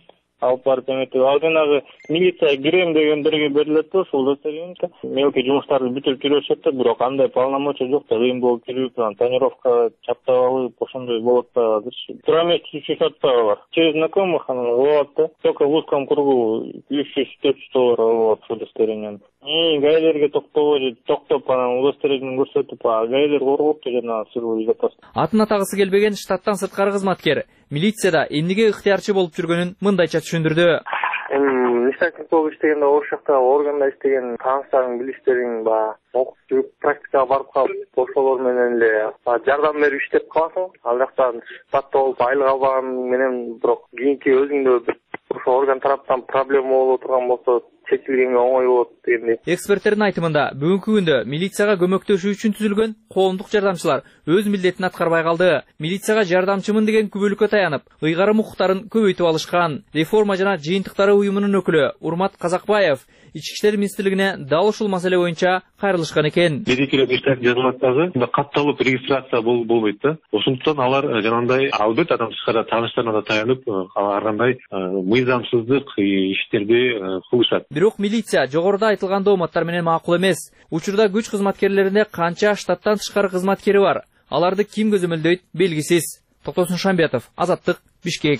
S15: алып барып эметип, ал жанагы милиция кирем дегендерге берилет да, ушул удостоверение. Мелкий жумуштарды бүтүрүп жүрүшөт да, бирок андай полномочия жок да, кыйын болуп жүрүп, тонировка чаптап алып, ошондой болот да азырчы. Тура эмес түшүшөт да бар. Через знакомых анан болот да. Только в узком кругу үч жүз төрт жүз доллар болот удостоверение. И гаилерге токтобой, токтоп анан удостоверение көрсөтүп, а гаилер коргопту жана сырбы безопасность.
S13: Атын атагысы келбеген штаттан сырткары кызматкер милицияда эмнеге ыктыярчы болуп жүргөнүн мындайча түшүндүрдү.
S15: Эми штаттын тобу иштегенде ош жакта органда иштеген тааныштарың, билиштериң баягы окуп жүрүп практикага барып калып, ошолор менен эле жардам берип иштеп каласың. Ал жактан штатта болуп айлык албаган менен бирок кийинки өзүңдө бир ошо орган тараптан проблема болуп турган болсо чечилгенге оңой болот дегендей.
S13: Эксперттердин айтымында бүгүнкү күндө милицияга көмөктөшүү үчүн түзүлгөн коомдук жардамчылар өз милдетин аткарбай калды. Милицияга жардамчымын деген күбөлүккө таянып, ыйгарым укуктарын көбөйтүп алышкан. Реформа жана жыйынтыктары уюмунун өкүлү Урмат Казакбаев Ички иштер министрлигине дал ушул маселе боюнча кайрылышкан экен.
S16: Медикелер иштер жазылат дагы, катталып регистрация болбойт да. Ошондуктан алар жанагындай албет адам тышкарыда тааныштарына да таянып, ар кандай мыйзамсыздык иштерди кылышат.
S13: Бирок милиция жогоруда айтылган дооматтар менен макул эмес. Учурда күч кызматкерлеринде канча штаттан тышкары кызматкери бар? Аларды ким көзөмөлдөйт белгисиз. Токтосун Шамбетов, Азаттык, Бишкек.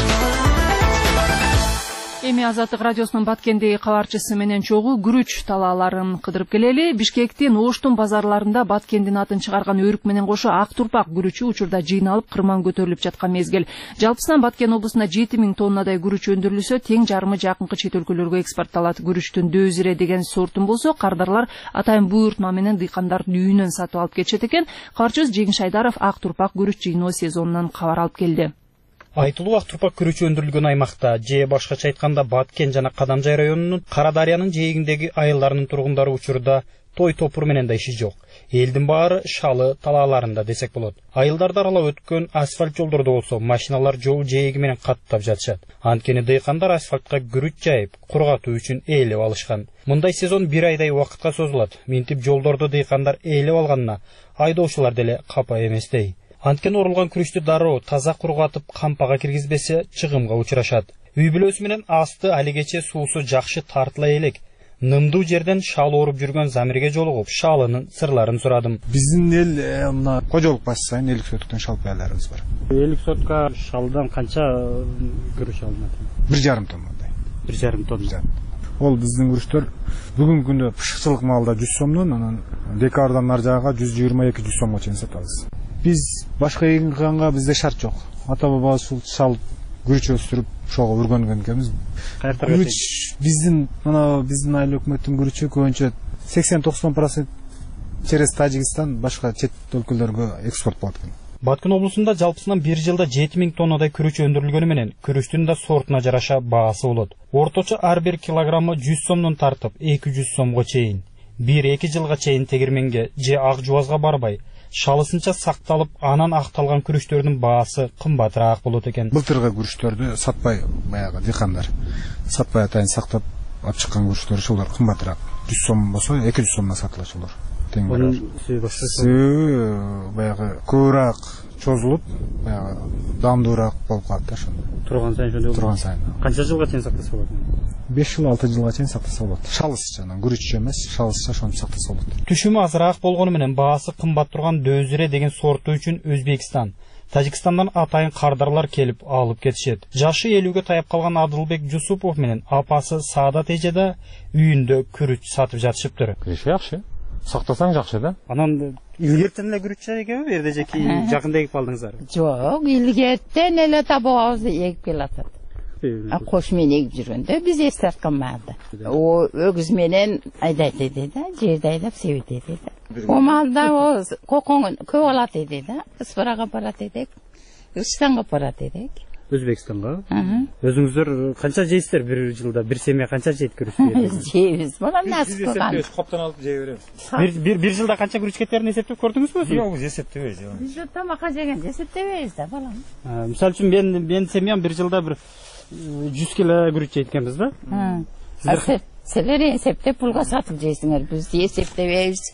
S1: Эми Азаттык радиосунун Баткендеги кабарчысы менен чогуу күрүч талааларын кыдырып келели. Бишкектин Оштун базарларында Баткендин атын чыгарган өрүк менен кошо ак турпак күрүчү учурда жыйналып, кырман көтөрүлүп жаткан мезгил. Жалпысынан Баткен облусунда жети миң тоннадай күрүч өндүрүлсө, тең жарымы жакынкы чет өлкөлөргө экспортталат. Күрүчтүн дөзире деген сортун болсо, кардарлар атайын буйртма менен дыйкандардын үйүнөн сатып алып кетишет экен. Кабарчыбыз Жеңиш Айдаров ак турпак күрүч жыйноо сезонунан кабар алып келди.
S17: Айтылуу ак турпак күрүчү өндүрүлгөн аймакта, же башкача айтканда Баткен жана Кадамжай районунун Кара Дарыянын жээгиндеги айылдарынын тургундары учурда той топур менен да иши жок. Элдин баары шалы талааларында десек болот. Айылдарды аралап өткөн асфальт жолдордо болсо, машиналар жол жээги менен каттап жатышат. Анткени дыйкандар асфальтка күрүч жайып, кургатуу үчүн ээлеп алышкан. Мындай сезон бир айдай убакытка созулат. Минтип жолдорду дыйкандар ээлеп алганына айдоочулар деле капа эместей. Анткени орулган күрүчтү дароо таза кургатып, кампага киргизбесе чыгымга учурашат. Үй бүлөсү менен асты алигече суусу жакшы тартыла элек. Нымдуу жерден шал ооруп жүргөн Замирге жолугуп, шалынын сырларын сурадым.
S18: Биздин эл мына кожолук баш сайын элүү соттуктан шал паяларыбыз бар.
S17: элүү сотка шалдан канча күрүч алынат?
S18: бир жарым тоннадай.
S17: бир жарым тонна.
S18: Ол биздин күрүчтөр бүгүнкү күндө пышыкчылык маалда жүз сомдон, анан декабрдан ар жагыга жүз жыйырма эки жүз сомго чейин сатабыз. Биз башка эгин кылганга бизде шарт жок. Ата бабабыз ушул шал күрүч өстүрүп, ошого өргөнгөн экенбиз. Күрүч биздин мына биздин айыл өкмөттүн күрүчү көбүнчө сексен токсон процент через Тажикстан, башка чет өлкөлөргө экспорт болот экен.
S17: Баткен облусунда жалпысынан бир жылда жети миң тоннадай күрүч өндүрүлгөнү менен күрүчтүн да сортуна жараша баасы болот. Орточо ар бир килограммы жүз сомдон тартып эки жүз сомго чейин. бир эки жылга чейин тегирменге же ак жуазга барбай, шалысынча сакталып, анан акталган күрүчтөрдүн баасы кымбатыраак болот экен.
S18: Былтыркы күрүчтөрдү сатпай, баягы дыйкандар сатпай атайын сактап алып чыккан күрүчтөр ошолор кымбатыраак. жүз сом болсо эки жүз сомдон сатылат ошолор. Себеби баягы көбүрөөк чозулуп, баягы дамдуураак болуп калат да ошондо.
S17: Турган сайын ошондой.
S18: Турган сайын.
S17: Канча жылга чейин сактаса болот?
S18: беш жыл алты жылга чейин сактаса болот. Шалысча, күрүччө эмес, шалысча ошону сактаса болот.
S17: Түшүмү азыраак болгону менен баасы кымбат турган дөзүре деген сорту үчүн Өзбекстан, Тажикстандан атайын кардарлар келип алып кетишет. Жашы элүүгө таяп калган Адылбек Жусупов менен апасы Саадат эже да үйүндө күрүч сатып жатышыптыр.
S18: Күрүч жакшы. Сактасаң жакшы да.
S17: Анан илгертен эле күрүч экеби, берде жеки жакында эгип алдыңыздар?
S19: Жок, илгертен эле табабызды эгип келатат. Кош менен эгип жүргөндө биз эстаткан маалда. О өгүз менен айдайт эди да, жерди айдап себет эди да. О маалда о кокоң көп алат эди да. Ысырага барат эдик. Үстанга барат эдик.
S17: Өзбекстанга? Өзүңүздөр канча жейсиздер бир жылда? Бир семья канча жейт күрүч?
S19: Жейбиз. Мына насып кылган.
S17: Коптон алып жей беребиз. Бир бир жылда канча күрүч кетерин эсептеп көрдүңүзбү?
S19: Жок, эсептебейбиз. Биз тамакка жеген эсептебейбиз да, балам.
S17: Мисалы үчүн мен мен семьям бир жылда бир жүз кило күрүч жейт экенбиз да.
S19: Силер эсептеп пулга сатып жейсиңер, биз эсептебейбиз.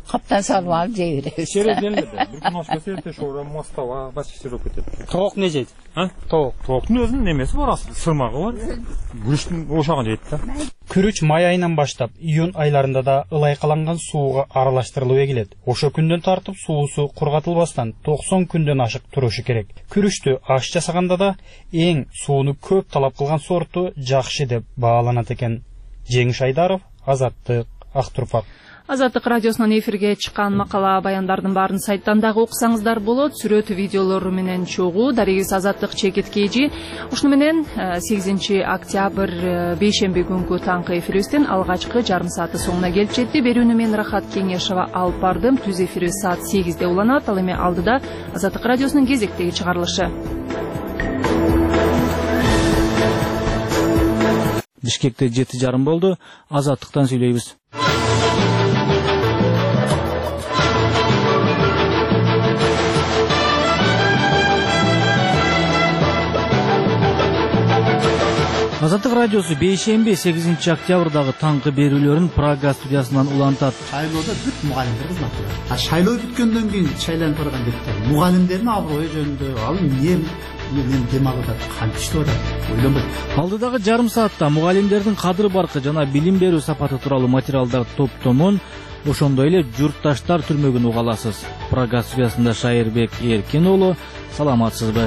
S19: Каптан салып алып жей беребиз.
S20: Кереденде бир күн аш келсе эртең шоура мастава башка иштер болуп кетет.
S17: Тоок не жейт?
S20: А? Тоок. Тооктун өзүнүн немеси бар асыл, сырмагы бар. Күрүчтүн ошогун жейт да.
S17: Күрүч май айынан баштап июнь айларында да ылайкаланган сууга аралаштырылып эгилет. Ошо күндөн тартып суусу кургатылбастан токсон күндөн ашык турушу керек. Күрүчтү аш жасаганда да эң сууну көп талап кылган сорту жакшы деп бааланат экен. Жеңиш Айдаров, Азаттык, Ак Турпак.
S1: Азаттык радиосунан эфирге чыккан макала баяндардын баарын сайттан дагы окусаңыздар болот. Сүрөт видеолору менен чогуу дарегиз Азаттык чекиткейжи. Ушуну менен сегизинчи октябрь бейшемби күнкү таңкы эфирибиздин алгачкы жарым сааты соңуна келип жетти. Берүүнү мен Рахат Кеңешова алып бардым. Түз эфири саат сегизде уланат. Ал эми алдыда Азаттык радиосунун кезектеги чыгарылышы.
S11: Бишкекте жети жарым болду. Азаттыктан сүйлөйбүз. Азаттык радиосу бейшемби сегизинчи октябрдагы таңкы берүүлөрүн Прага студиясынан улантат.
S21: Шайлоодо бүт мугалимдер кызмат кылат. А шайлоо бүткөндөн кийин шайланып барган депутат мугалимдердин аброю жөнүндө ал эмне менен дем алып атат, кантиштеп атат, ойлонбойт.
S11: Алдыдагы жарым саатта мугалимдердин кадыр баркы жана билим берүү сапаты тууралуу материалдар топтомун, ошондой эле журтташтар түрмөгүн уга аласыз. Прага студиясында Шайырбек Эркин уулу, саламатсызбы?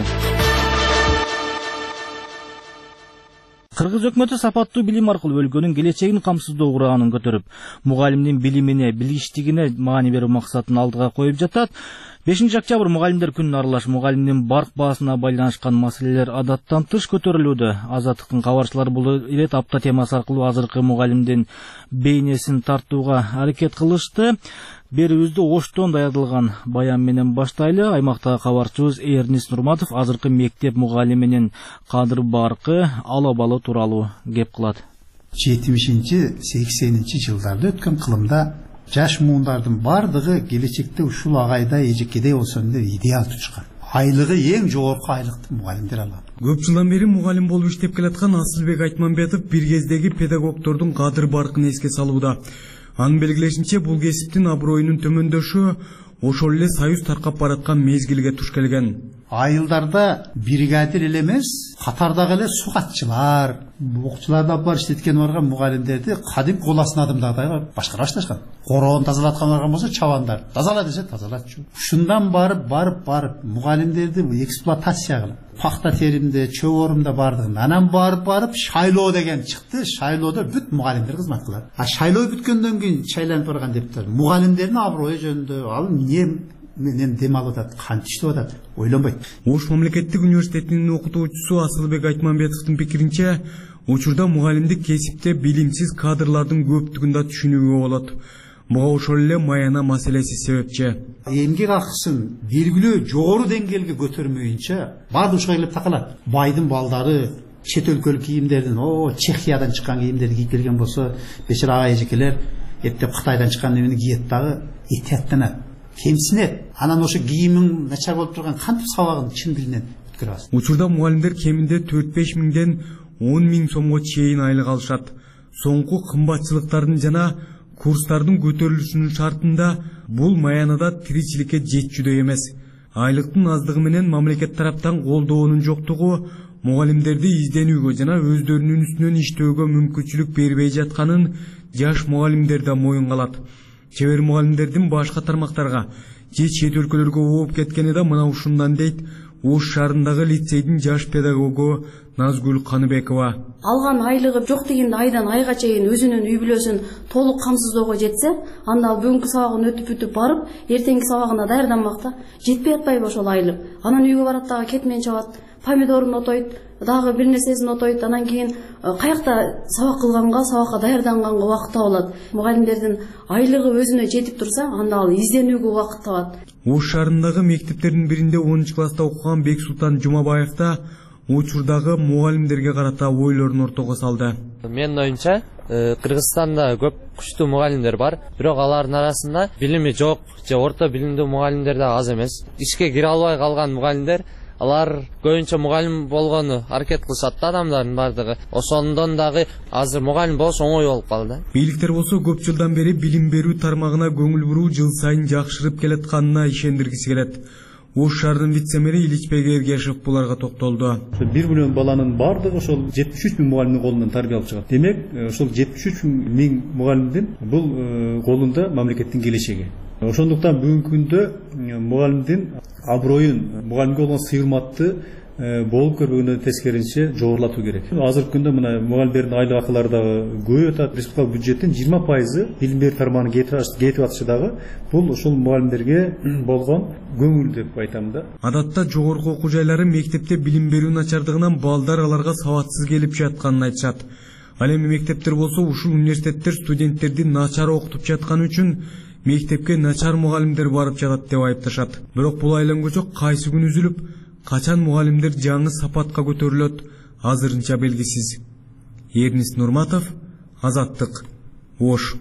S11: Кыргыз өкмөтү сапаттуу билим аркылуу өлкөнүн келечегин камсыздоо ураганын көтөрүп, мугалимдин билимине, билиштигине маани берүү максатын алдыга коюп жатат. бешинчи октябрь мугалимдер күнүнө аралаш мугалимдин барк баасына байланышкан маселелер адаттан тыш көтөрүлүүдө. Азаттыктын кабарчылары бул ирет апта темасы аркылуу азыркы мугалимдин бейнесин тартууга аракет кылышты. Берүүбүздү Оштон даярдалган баян менен баштайлы. Аймактагы кабарчыбыз Эрнис Нурматов азыркы мектеп мугалиминин кадыр баркы алабалы тууралуу кеп кылат.
S21: жетимишинчи сексенинчи жылдарда өткөн кылымда жаш муундардын бардыгы келечекте ушул агайдай эжекедей болсом деп идеал тутушкан. Айлыгы эң жогорку айлыкты мугалимдер алат.
S22: Көп жылдан бери мугалим болуп иштеп келаткан Асылбек Айтмамбетов бир кездеги педагогдордун кадыр баркын эске салууда. Анын белгилешинче бул кесиптин аброюнун төмөндөшү ошол эле союз таркап бараткан мезгилге туш келген.
S21: Айылдарда бригадир эле эмес, катардагы эле сугатчылар, окуучуларды алып барып иштеткен барган мугалимдерди кадим кол астына адамдагы башкара башташкан. Короон тазалаткан барган болсо чабандар тазала десе тазалатчу. Ушундан барып барып барып мугалимдерди эксплуатация кылып, пахта теримде, чөп орумда бардыгын. Анан барып барып шайлоо деген чыкты. Шайлоодо бүт мугалимдер кызмат кылат. А шайлоо бүткөндөн кийин шайланып барган депутат мугалимдердин аброю жөнүндө ал эмне менен дем алып атат, кантиштеп атат, ойлонбойт.
S22: Ош мамлекеттик университетинин окутуучусу Асылбек Айтмамбетовдун пикиринче, учурда мугалимдик кесипте билимсиз кадрлардын көптүгүн да түшүнүүгө болот. Буга ошол эле маяна маселеси себепчи.
S21: Эмгек акысын белгилүү жогору деңгээлге көтөрмөйүнчө баардыгы ушуга келип такалат. Байдын балдары чет өлкөлүк кийимдердин, о, Чехиядан чыккан кийимдерди кийип келген болсо, бечара ага эжекелер эптеп Кытайдан чыккан эмени кийет дагы этияттанат. Кемсинет. Анан ошо кийимин начар болуп турган кантип сабагын чын дилинен өткөрө алат.
S22: Учурда мугалимдер кеминде төрт беш миңден он миң сомго чейин айлык алышат. Соңку кымбатчылыктардын жана курстардын көтөрүлүшүнүн шартында бул маянада тиричиликке жетчүдөй эмес. Айлыктын аздыгы менен мамлекет тараптан колдоонун жоктугу мугалимдерди изденүүгө жана өздөрүнүн үстүнөн иштөөгө мүмкүнчүлүк бербей жатканын жаш мугалимдер да моюнга алат. Чебер мугалимдердин башка тармактарга же чет өлкөлөргө ооп кеткени да мына ушундан дейт Ош шаарындагы лицейдин жаш педагогу Назгүл Каныбекова.
S23: Алган айлыгы жок дегенде айдан айга чейин өзүнүн үй бүлөсүн толук камсыздоого жетсе, анда ал бүгүнкү сабагын өтүп бүтүп барып, эртеңки сабагына даярданмакта жетпей атпайбы ошол айлык. Анан үйгө барат дагы кетмен чабат, помидорун отойт, дагы бир нерсесин отойт, анан кийин каякта сабак кылганга, сабакка даярданганга убакыт табылат. Мугалимдердин айлыгы өзүнө жетип турса, анда ал изденүүгө убакыт табат.
S22: Ош шаарындагы мектептердин биринде онунчу класста окуган Бексултан Жумабаев да учурдагы мугалимдерге карата ойлорун ортого салды.
S24: Менин оюмча, Кыргызстанда көп күчтүү мугалимдер бар, бирок алардын арасында билими жок же орто билимдүү мугалимдер да аз эмес. Ишке кире албай калган мугалимдер алар көбүнчө мугалим болгону аракет кылышат да адамдардын бардыгы. Ошондон дагы азыр мугалим болуш оңой болуп калды.
S22: Бийликтер болсо көп жылдан бери билим берүү тармагына көңүл буруу жыл сайын жакшырып келатканына ишендиргиси келет. Ош шаарынын вице-мэри Иличбек Эргешев буларга токтолду.
S2: бир миллион баланын бардыгы ошол жетимиш үч миң мугалимдин колунан тарбиялап чыгат. Демек, ошол жетимиш үч миң мугалимдин бул колунда мамлекеттин келечеги. Ошондуктан бүгүнкү күндө мугалимдин аброюн, мугалимге болгон сыйырматты болуп көрбөгөнөн тескеринче жогорулатуу керек. Азыркы күндө мына мугалимдердин айлык акылары дагы көбөйүп атат. Республикалык бюджеттин жыйырма пайызы билим берүү тармагына кетип атышы дагы бул ошол мугалимдерге болгон көңүл деп айтам да.
S22: Адатта жогорку окуу жайлары мектепте билим берүү начардыгынан балдар аларга сабатсыз келип жатканын айтышат. Ал эми мектептер болсо ушул университеттер студенттерди начар окутуп жатканы үчүн мектепке начар мугалимдер барып жатат деп айыпташат. Бирок бул айлангөчөк кайсы күн үзүлүп, качан мугалимдер жаңы сапатка көтөрүлөт, азырынча белгисиз. Эрнис Нурматов, Азаттык, Ош.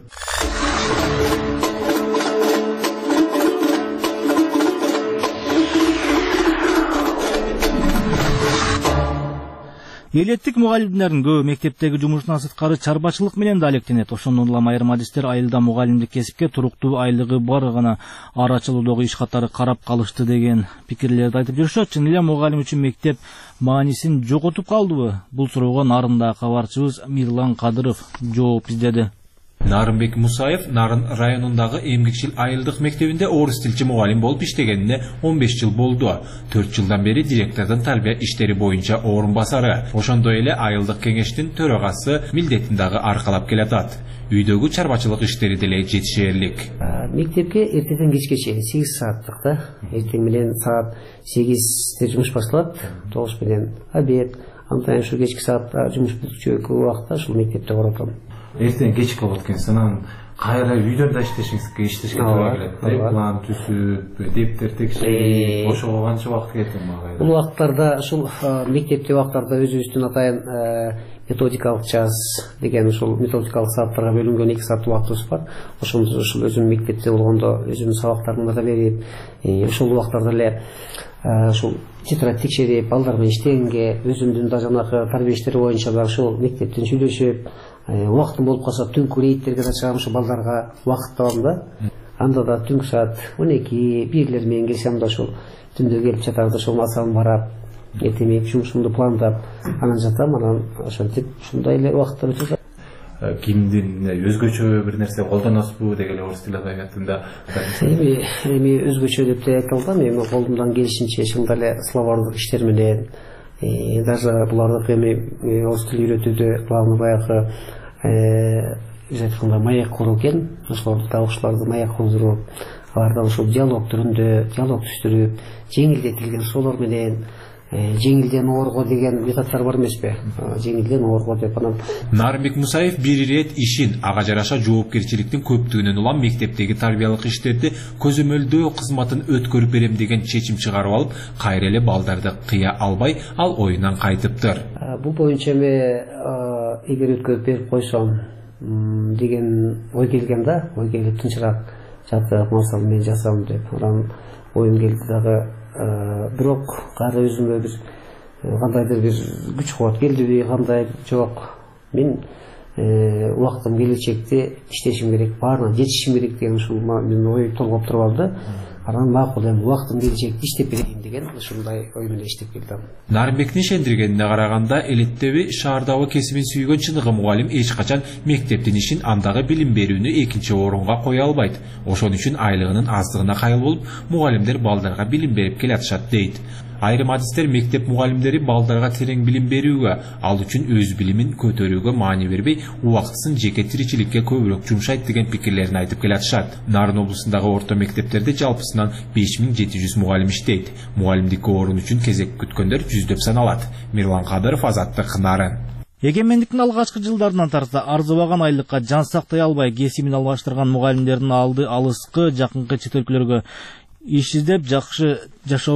S11: Элеттик мугалимдердин көбү мектептеги жумушунан сырткары чарбачылык менен да алектенет. Ошондон улам айрым адистер айылда мугалимдик кесипке туруктуу айлыгы бар гана арачылуудагы иш катары карап калышты деген пикирлерди айтып жүрүшөт. Чын эле мугалим үчүн мектеп маанисин жоготуп калдыбы? Бул суроого Нарында кабарчыбыз Мирлан Кадыров жооп издеди.
S5: Нарынбек Мусаев Нарын районундагы эмгекчил айылдык мектебинде орус тилчи мугалим болуп иштегенине он беш жыл болду. төрт жылдан бери директордун тарбия иштери боюнча орун басары. Ошондой эле айылдык кеңештин төрагасы милдетин дагы аркалап келатат. Үйдөгү чарбачылык иштери деле жетишээрлик.
S6: Мектепке эртеден кечке чейин сегиз сааттык да. Эртең менен саат сегизде жумуш башталат. тогуз менен обед. Андан ушу кечки саатта жумуш бүтүнчө убакытта ушул мектепте баратам.
S7: Эртең кечке болот экенсиз, анан кайра үйдөн да иштешиңизге иштешке туура келет. План түзүп, дептер текшерип, ошого канча убакыт кетет мага?
S6: Бул убакыттарда ушул мектепте убакыттарда өзүбүздүн атайын методикалык час деген ушул методикалык сааттарга бөлүнгөн эки саат убактыбыз бар. Ошондо ушул өзүм мектепте болгондо өзүмдүн сабактарымды да берип, ушул убактарда эле ушул тетрадь текшерип, балдар менен иштегенге, өзүмдүн да жанагы тарбия иштери боюнча да ушул мектептен сүйлөшүп, убактым болуп калса түнкү рейдтерге да чыгам, ушул балдарга убакыт табам да. Анда да түнкү саат он эки, бирлер менен келсем да ушул түндө келип жатам да ушул масалын барап, эртең жумушумду пландап, анан жатам, анан ошентип ушундай эле убакыттар өтөт.
S7: Кимдин өзгөчө бир нерсе колдоносузбу деген эле орус тил адабиятында?
S6: Эми эми өзгөчө деп да айта албайм. Эми колумдан келишинче ушундай эле словардык иштер менен, даже булардык эми орус тил үйрөтүүдө главный баягы биз айтканда маяк куруу экен. Ошолорду да ушуларды маяк куруп, алардан ушул диалог түрүндө диалог түстүрүп, жеңилдетилген соолор менен жеңилден оорго деген методдор бар эмеспи? Жеңилден оорго деп анан
S5: Нарынбек Мусаев бир ирет ишин ага жараша жоопкерчиликтин көптүгүнөн улам мектептеги тарбиялык иштерди көзөмөлдөө кызматын өткөрүп берем деген чечим чыгарып алып, кайра эле балдарды кыя албай, ал оюнан кайтыптыр.
S6: Бул боюнча эми эгер өткөрүп берип койсом деген ой келген да, ой келип тынчыраак жатып, масал мен жасам деп анан оюм келди дагы. Бирок кайра өзүмө бир кандайдыр бир күч кубат келдиби, кандай жок. Мен убактым келечекте иштешим керек, баарына жетишим керек деген ушул менин ой толгоп туруп алды. Анан макул эми убактым келечекте иштеп берейин деген ушундай ой менен иштеп келдим.
S5: Нарынбектин ишендиргенине караганда, элеттеби шаардагы кесибин сүйгөн чыныгы мугалим эч качан мектептин ишин, андагы билим берүүнү экинчи орунга кое албайт. Ошон үчүн айлыгынын аздыгына кайыл болуп, мугалимдер балдарга билим берип келатышат дейт. Айрым адистер мектеп мугалимдери балдарга терең билим берүүгө, ал үчүн өз билимин көтөрүүгө маани бербей, убактысын жеке тиричиликке көбүрөөк жумшайт деген пикирлерин айтып келатышат. Нарын облусундагы орто мектептерде жалпысынан беш миң жети жүз мугалим иштейт. Мугалимдикке орун үчүн кезек күткөндөр жүздөп саналат. Мирлан Кадыров, Азаттык, Нарын.
S11: Эгемендиктин алгачкы жылдарынан тарта арзыбаган айлыкка жан сактай албай кесибин алмаштырган мугалимдердин алды алыскы жакынкы чет өлкөлөргө иш издеп жакшы жашоо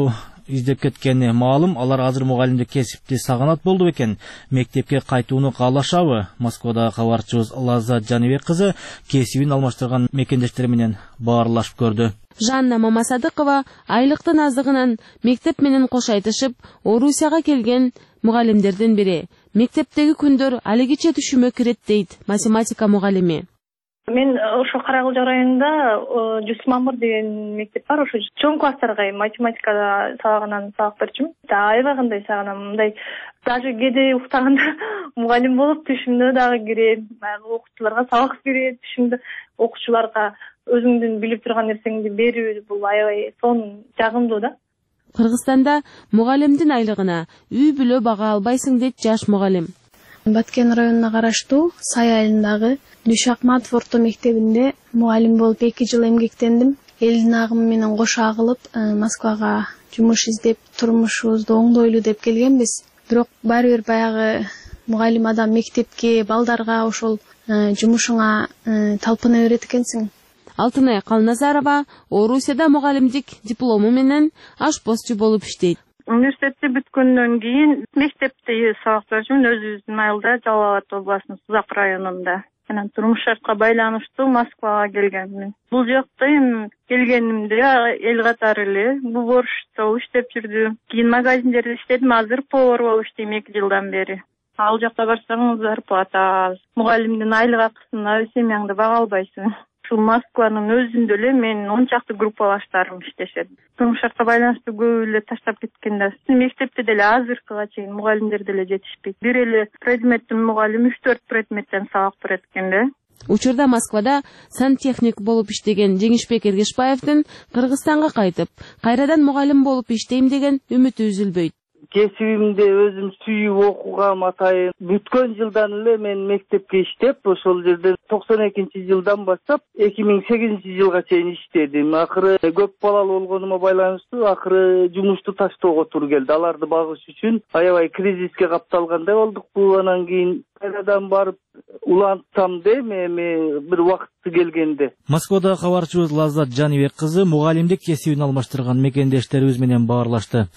S11: издеп кеткени маалым. Алар азыр мугалимдик кесипти сагынат болду бекен. Мектепке кайтууну каалашабы? Москвада кабарчыбыз Лаззат Жаныбек кызы кесибин алмаштырган мекендештери менен баарлашып көрдү.
S3: Жанна Мамасадыкова айлыктын аздыгынан мектеп менен кош айтышып, Орусияга келген мугалимдердин бири. Мектептеги күндөр алигиче түшүмө кирет дейт математика мугалими.
S4: Мен ошо Карагылжа районунда Жүз Мамыр деген мектеп бар, ошо чоң класстарга математика сабагынан сабак берчүмүн. Аябагындай сагынам, мындай даже кээде уктаганда мугалим болуп түшүмдө дагы кирем, окуучуларга сабак берет, түшүмдө окуучуларга өзүңдүн билип турган нерсеңди берүү, бул аябай сонун жагымдуу да.
S3: Кыргызстанда мугалимдин айлыгына үй бүлө бага албайсың дейт жаш мугалим.
S8: Баткен районуна караштуу Сай айылындагы Дүйшакматов орто мектебинде мугалим болуп эки жыл эмгектендим. Элдин агымы менен кошо агылып, Москвага жумуш издеп, турмушубузду оңдойлу деп келгенбиз. Бирок баары бир баягы мугалим адам мектепке, балдарга ошол жумушуңа талпына берет экенсиң.
S3: Алтынай Калназарова Орусияда мугалимдик диплому менен ашпозчу болуп иштейт.
S4: Университетти бүткөндөн кийин мектепте сабак берчүмүн, өзүбүздүн айылда, Жалал Абад областынын Сузак районунда. Анан турмуш шартка байланыштуу Москвага келгенмин. Бул жакта эми келгенимде эл катары эле уборщица иштеп жүрдүм. Кийин магазиндерде иштедим, азыр повар болуп иштейм эки жылдан бери. Ал жакта барсаң зарплата аз. Мугалимдин айлык акысына семьяңды бага албайсың. Ушул Москванын өзүндө эле менин он чакты группалаштарым иштешет. Турмуш шартка байланыштуу көп эле таштап кеткенде, мектепте деле азыркыга чейин мугалимдер деле жетишпейт. Бир эле предметтин мугалими үч төрт предметтен сабак берет экен.
S3: Учурда Москвада сантехник болуп иштеген Жеңишбек Эргешбаевдин Кыргызстанга кайтып, кайрадан мугалим болуп иштейм деген үмүтү үзүлбөйт.
S10: Кесибимде өзүм сүйүп окугам атайын. Бүткөн жылдан эле мен мектепке иштеп, ошол жерде токсон экинчи жылдан баштап эки миң сегизинчи жылга чейин иштедим. Акыры көп балалуу болгонума байланыштуу, акыры жумушту таштоого туура келди. Аларды багыш үчүн аябай кризиске капталгандай болдук. Бул анан кийин кайрадан барып улантсам деп эми бир убакыты келгенде.
S11: Москвада кабарчыбыз Лаззат Жаныбек кызы мугалимдик кесибин алмаштырган мекендештерибиз менен баарлашты.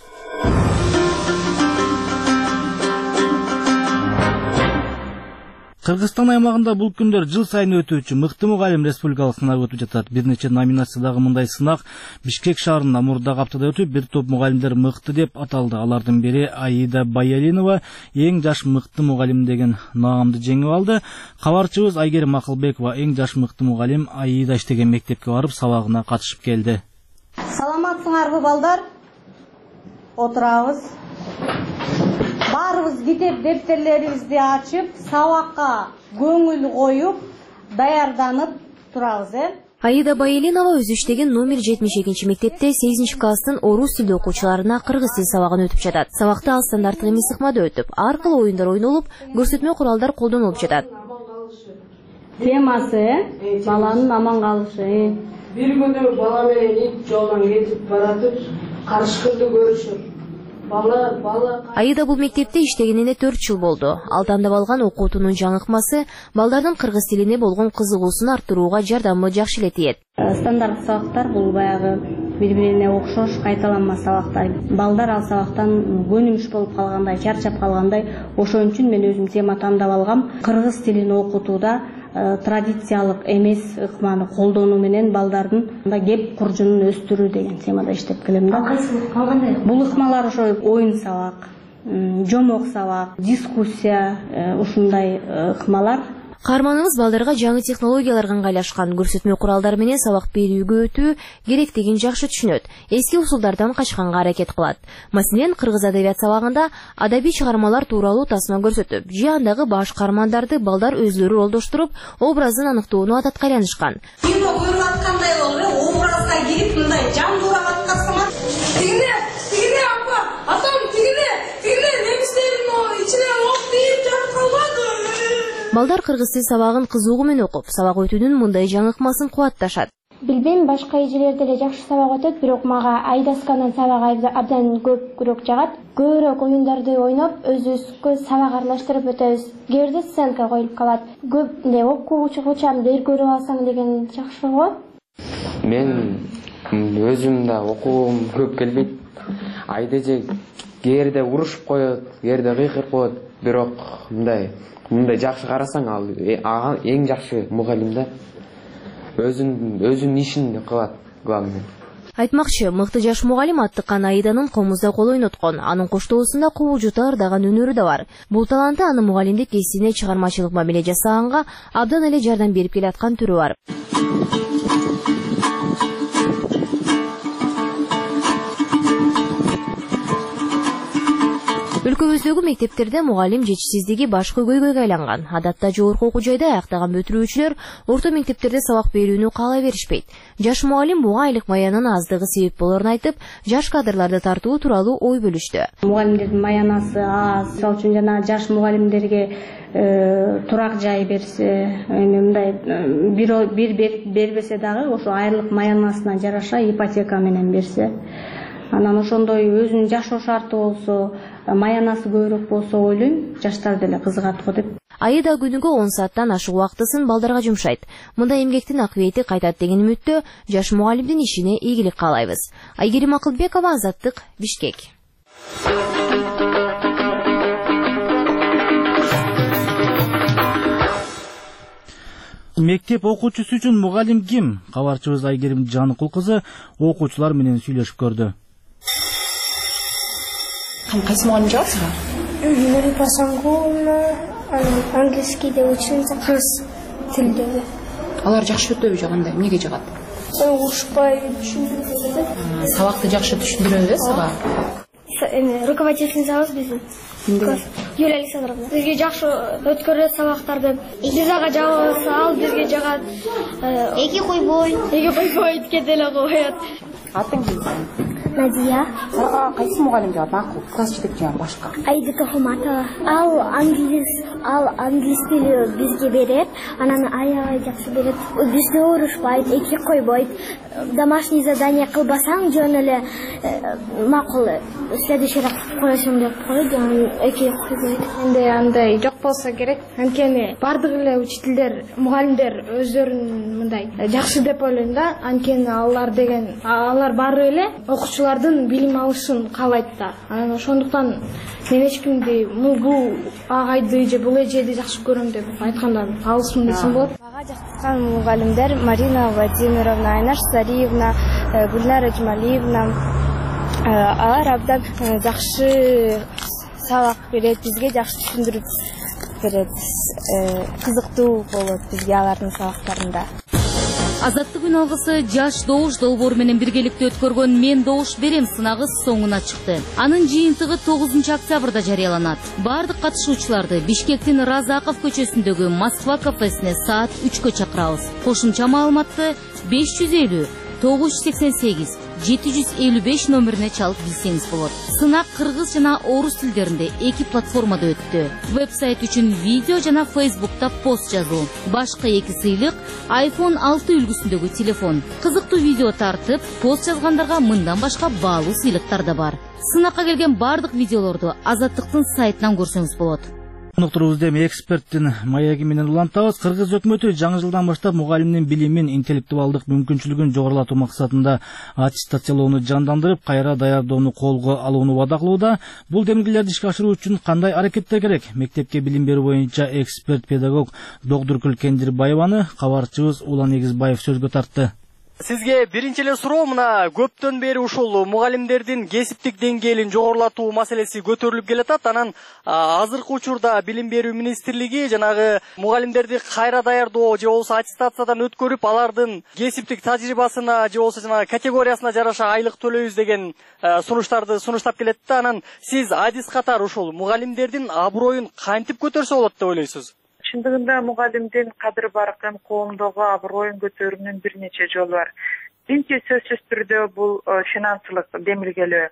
S11: Кыргызстан аймагында бул күндөр жыл сайын өтүүчү мыкты мугалим республикалык сынагы өтүп жатат. Бир нече номинациядагы мындай сынак Бишкек шаарында мурдагы аптада өтүп, бир топ мугалимдер мыкты деп аталды. Алардын бири Аида Баялинова эң жаш мыкты мугалим деген наамды жеңип алды. Кабарчыбыз Айгерим Акылбекова эң жаш мыкты мугалим Аида иштеген мектепке барып сабагына катышып келди.
S25: Саламатсыңарбы балдар? Отурабыз. Баарыбыз китеп дептерлерибизди ачып, сабакка көңүл коюп, даярданып турабыз, э?
S26: Аида Байелинова өзү иштеген номер жетимиш экинчи мектепте сегизинчи класстын орус тилдүү окуучуларына кыргыз тил сабагын өтүп жатат. Сабакта ал стандарттык эмес ыкмада өтүп, ар кыл оюндар ойнолуп, көрсөтмө куралдар колдонулуп жатат.
S25: Темасы баланын аман калышы.
S27: Бир күнү бала менен ит жолдон кетип баратып, карышкырды көрүшүп.
S26: Аида бул мектепте иштегенине төрт жыл болду. Ал тандап алган окуутунун жаңыкмасы балдардын кыргыз тилине болгон кызыгуусун арттырууга жардамы жакшы эле тиет.
S25: Стандарттык сабактар бул баягы бири-бирине окшош, кайталанмас сабактар. Балдар ал сабактан көнүмүш болуп калгандай, чарчап калгандай, ошон үчүн мен өзүм тема тандап алгам. Кыргыз тилин окутууда традициялык эмес ыкманы колдонуу менен балдардын кеп куржунун өстүрүү деген темада иштеп келем да. Бул ыкмалар ошо оюн сабак, жомок сабак, дискуссия, ушундай ыкмалар.
S26: Каарманыбыз балдарга жаңы технологияларга ыңгайлашкан көрсөтмө куралдары менен сабак берүүгө өтүү керектигин жакшы түшүнөт. Эски усулдардан качканга аракет кылат. Маселен, кыргыз адабият сабагында адабий чыгармалар тууралуу тасма көрсөтүп, же андагы баш каармандарды балдар өзлөрү ролдоштуруп, образын аныктоону адатка айланышкан.
S25: Кино көрүп аткандай болуп, образга кирип, мындай жан туурап аткансыңар. Тигине, тигине апа, атам тигине, тигине немистердин ичине ок тийип жатып калбады.
S26: Балдар кыргыз тил сабагын кызыгуу менен окуп, сабак өтүүнүн мындай жаңыкмасын кубатташат.
S28: Билбейм, башка эжелерде эле жакшы сабак өтөт, бирок мага Айдасканын сабагы абдан көпүрөөк жагат. Көбүрөөк оюндарды ойноп, өзүбүзгө сабак аралаштырып өтөбүз. Кээде сценка коюлуп калат. Көп эле окуучу-чыгуучан бир көрүп алсаң деген жакшы го.
S29: Мен өзүм да окугум көп келбейт.
S9: айда же кээде урушуп коет, кээде кыйкырып коет, бирок мындай мындай жакшы карасаң ал эң жакшы мугалим да. Өзүн өзүнүн ишин кылат главный.
S26: Айтмакчы, мыкты жаш мугалим аттыккан Аиданын комузда кол ойноткон, анын коштоосунда кубулжута ырдаган өнөрү да бар. Бул таланты аны мугалимдик кесибине чыгармачылык мамиле жасаганга абдан эле жардам берип келаткан түрү бар. Өлкөбүздөгү мектептерде мугалим жетишсиздиги баш көйгөйгө айланган. Адатта жогорку окуу жайда аяктаган бүтүрүүчүлөр орто мектептерде сабак берүүнү каалай беришпейт. Жаш мугалим буга айлык маянын аздыгы себеп болорун айтып, жаш кадрларды тартуу тууралуу ой бөлүштү.
S25: Мугалимдердин маянасы аз, мисалы үчүн жана жаш мугалимдерге турак жай берсе, мындай бир бербесе дагы ошо айлык маянасына жараша ипотека менен берсе, анан ошондой өзүнүн жашоо шарты болсо, маянасы көбүрөөк болсо ойлойм, жаштар деле кызыгат го деп.
S26: Аида күнүгө он сааттан ашык убактысын балдарга жумшайт. Мындай эмгектин акыбети кайтат деген үмүттө жаш мугалимдин ишине ийгилик каалайбыз. Айгерим Акылбекова, Азаттык, Бишкек.
S11: Мектеп окуучусу үчүн мугалим ким? Кабарчыбыз Айгерим Жаныкул кызы окуучулар менен сүйлөшүп көрдү.
S12: Кайсы мугалим жагасызбы?
S28: Мен Пасангулна, английскийде ученица, кыргыз тилдеги.
S12: Алар жакшы өтөбү же кандай? Эмнеге жагат?
S28: Урушпай түшүндүрөбү.
S12: Сабакты жакшы түшүндүрөбү сага?
S28: Эми руководительницябыз биздин. Юлия Александровна. Бизге жакшы өткөрөт сабактарды. Биз ага жагабыз, ал бизге жагат. Эки койбой. Эки койбой кете эле коет.
S12: Атың ким?
S28: Надия.
S12: Сага кайсы мугалим жагат? Макул, класс жетекчи башка.
S28: Айдыка Хуматова. Ал англис, ал англис тили бизге берет, анан аябай жакшы берет. Бизге урушпайт, эки койбойт. Домашний задание кылбасаң жөн эле макул следующий раз коесуң деп койду, эки койбойт.
S12: Энди андай жок болсо керек. Анткени бардык эле учителдер, мугалимдер өздөрүн мындай жакшы деп ойлойм да. Анткени алар деген, алар баары эле окуучулардын билим алышын каалайт да. Анан ошондуктан мен эч кимди бул агайды же бул эжеди жакшы көрөм деп айткандан алысмын десем болот.
S28: Мага жактырган мугалимдер Марина Владимировна, Айнаш Сариевна, Гүлнара Жумалиевна. Алар абдан жакшы сабак берет, бизге жакшы түшүндүрүп берет. Кызыктуу болот бизге алардын сабактарында.
S13: Азаттык үн алгысы жаш добуш долбоору менен биргеликте өткөргөн «Мен добуш берем» сынагы соңуна чыкты. Анын жыйынтыгы тогузунчу октябрда жарыяланат. Бардык катышуучуларды Бишкектин Разаков көчөсүндөгү Москва кафесине саат үчкө чакырабыз. Кошумча маалыматты беш жүз элүү тогуз жүз сексен сегиз жети жүз элүү беш номерине чалып билсеңиз болот. Сынак кыргыз жана орус тилдеринде эки платформада өттү. Вебсайт үчүн видео жана Facebook'та пост жазуу. Башка эки сыйлык айфон алты үлгүсүндөгү телефон. Кызыктуу видео тартып, пост жазгандарга мындан башка баалуу сыйлыктар да бар. Сынакка келген бардык видеолорду Азаттыктын сайтынан көрсөңүз болот.
S11: Конуктурубузду эми эксперттин маяги менен улантабыз. Кыргыз өкмөтү жаңы жылдан баштап мугалимдин билимин, интеллектуалдык мүмкүнчүлүгүн жогорулатуу максатында аттестациялоону жандандырып, кайра даярдоону колго алууну убада кылууда. Бул демилгелерди ишке ашыруу үчүн кандай аракеттер керек? Мектепке билим берүү боюнча эксперт педагог Докдуркүл Кендирбаеваны кабарчыбыз Улан Эгизбаев сөзгө тартты.
S14: Сизге биринчи эле суроо, мына көптөн бери ушул мугалимдердин кесиптик деңгээлин жогорулатуу маселеси көтөрүлүп келатат. Анан азыркы учурда билим берүү министрлиги жанагы мугалимдерди кайра даярдоо же болбосо аттестациядан өткөрүп, алардын кесиптик тажрыйбасына же болбосо жанагы категориясына жараша айлык төлөйбүз деген сунуштарды сунуштап келет да. Анан сиз адис катары ушул мугалимдердин аброюн кантип көтөрсө болот деп ойлойсуз?
S15: Чындыгында мугалимдин кадыр баркын, коомдогу аброюн көтөрүүнүн бир нече жолу бар. Биринчи сөзсүз түрдө бул финансылык демилгелөө.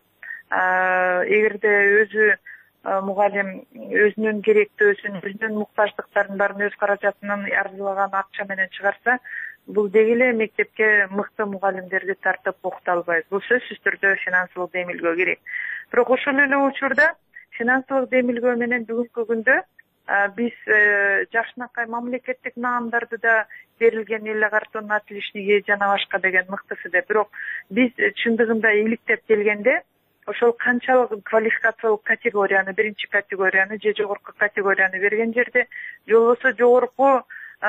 S15: Эгерде өзү мугалим өзүнүн керектөөсүн, өзүнүн муктаждыктарын баарын өз каражатынан арзылаган акча менен чыгарса, бул деги эле мектепке мыкты мугалимдерди тартып окута албайбыз. Бул сөзсүз түрдө финансылык демилгөө керек. Бирок ошол эле учурда финансылык демилгөө менен бүгүнкү күндө биз жакшынакай мамлекеттик наамдарды да берилген эле картон отличниги жана башка деген мыктысы деп. Бирок биз чындыгында иликтеп келгенде ошол канчалык квалификациялык категорияны, биринчи категорияны же жогорку категорияны берген жерде, же болбосо жогорку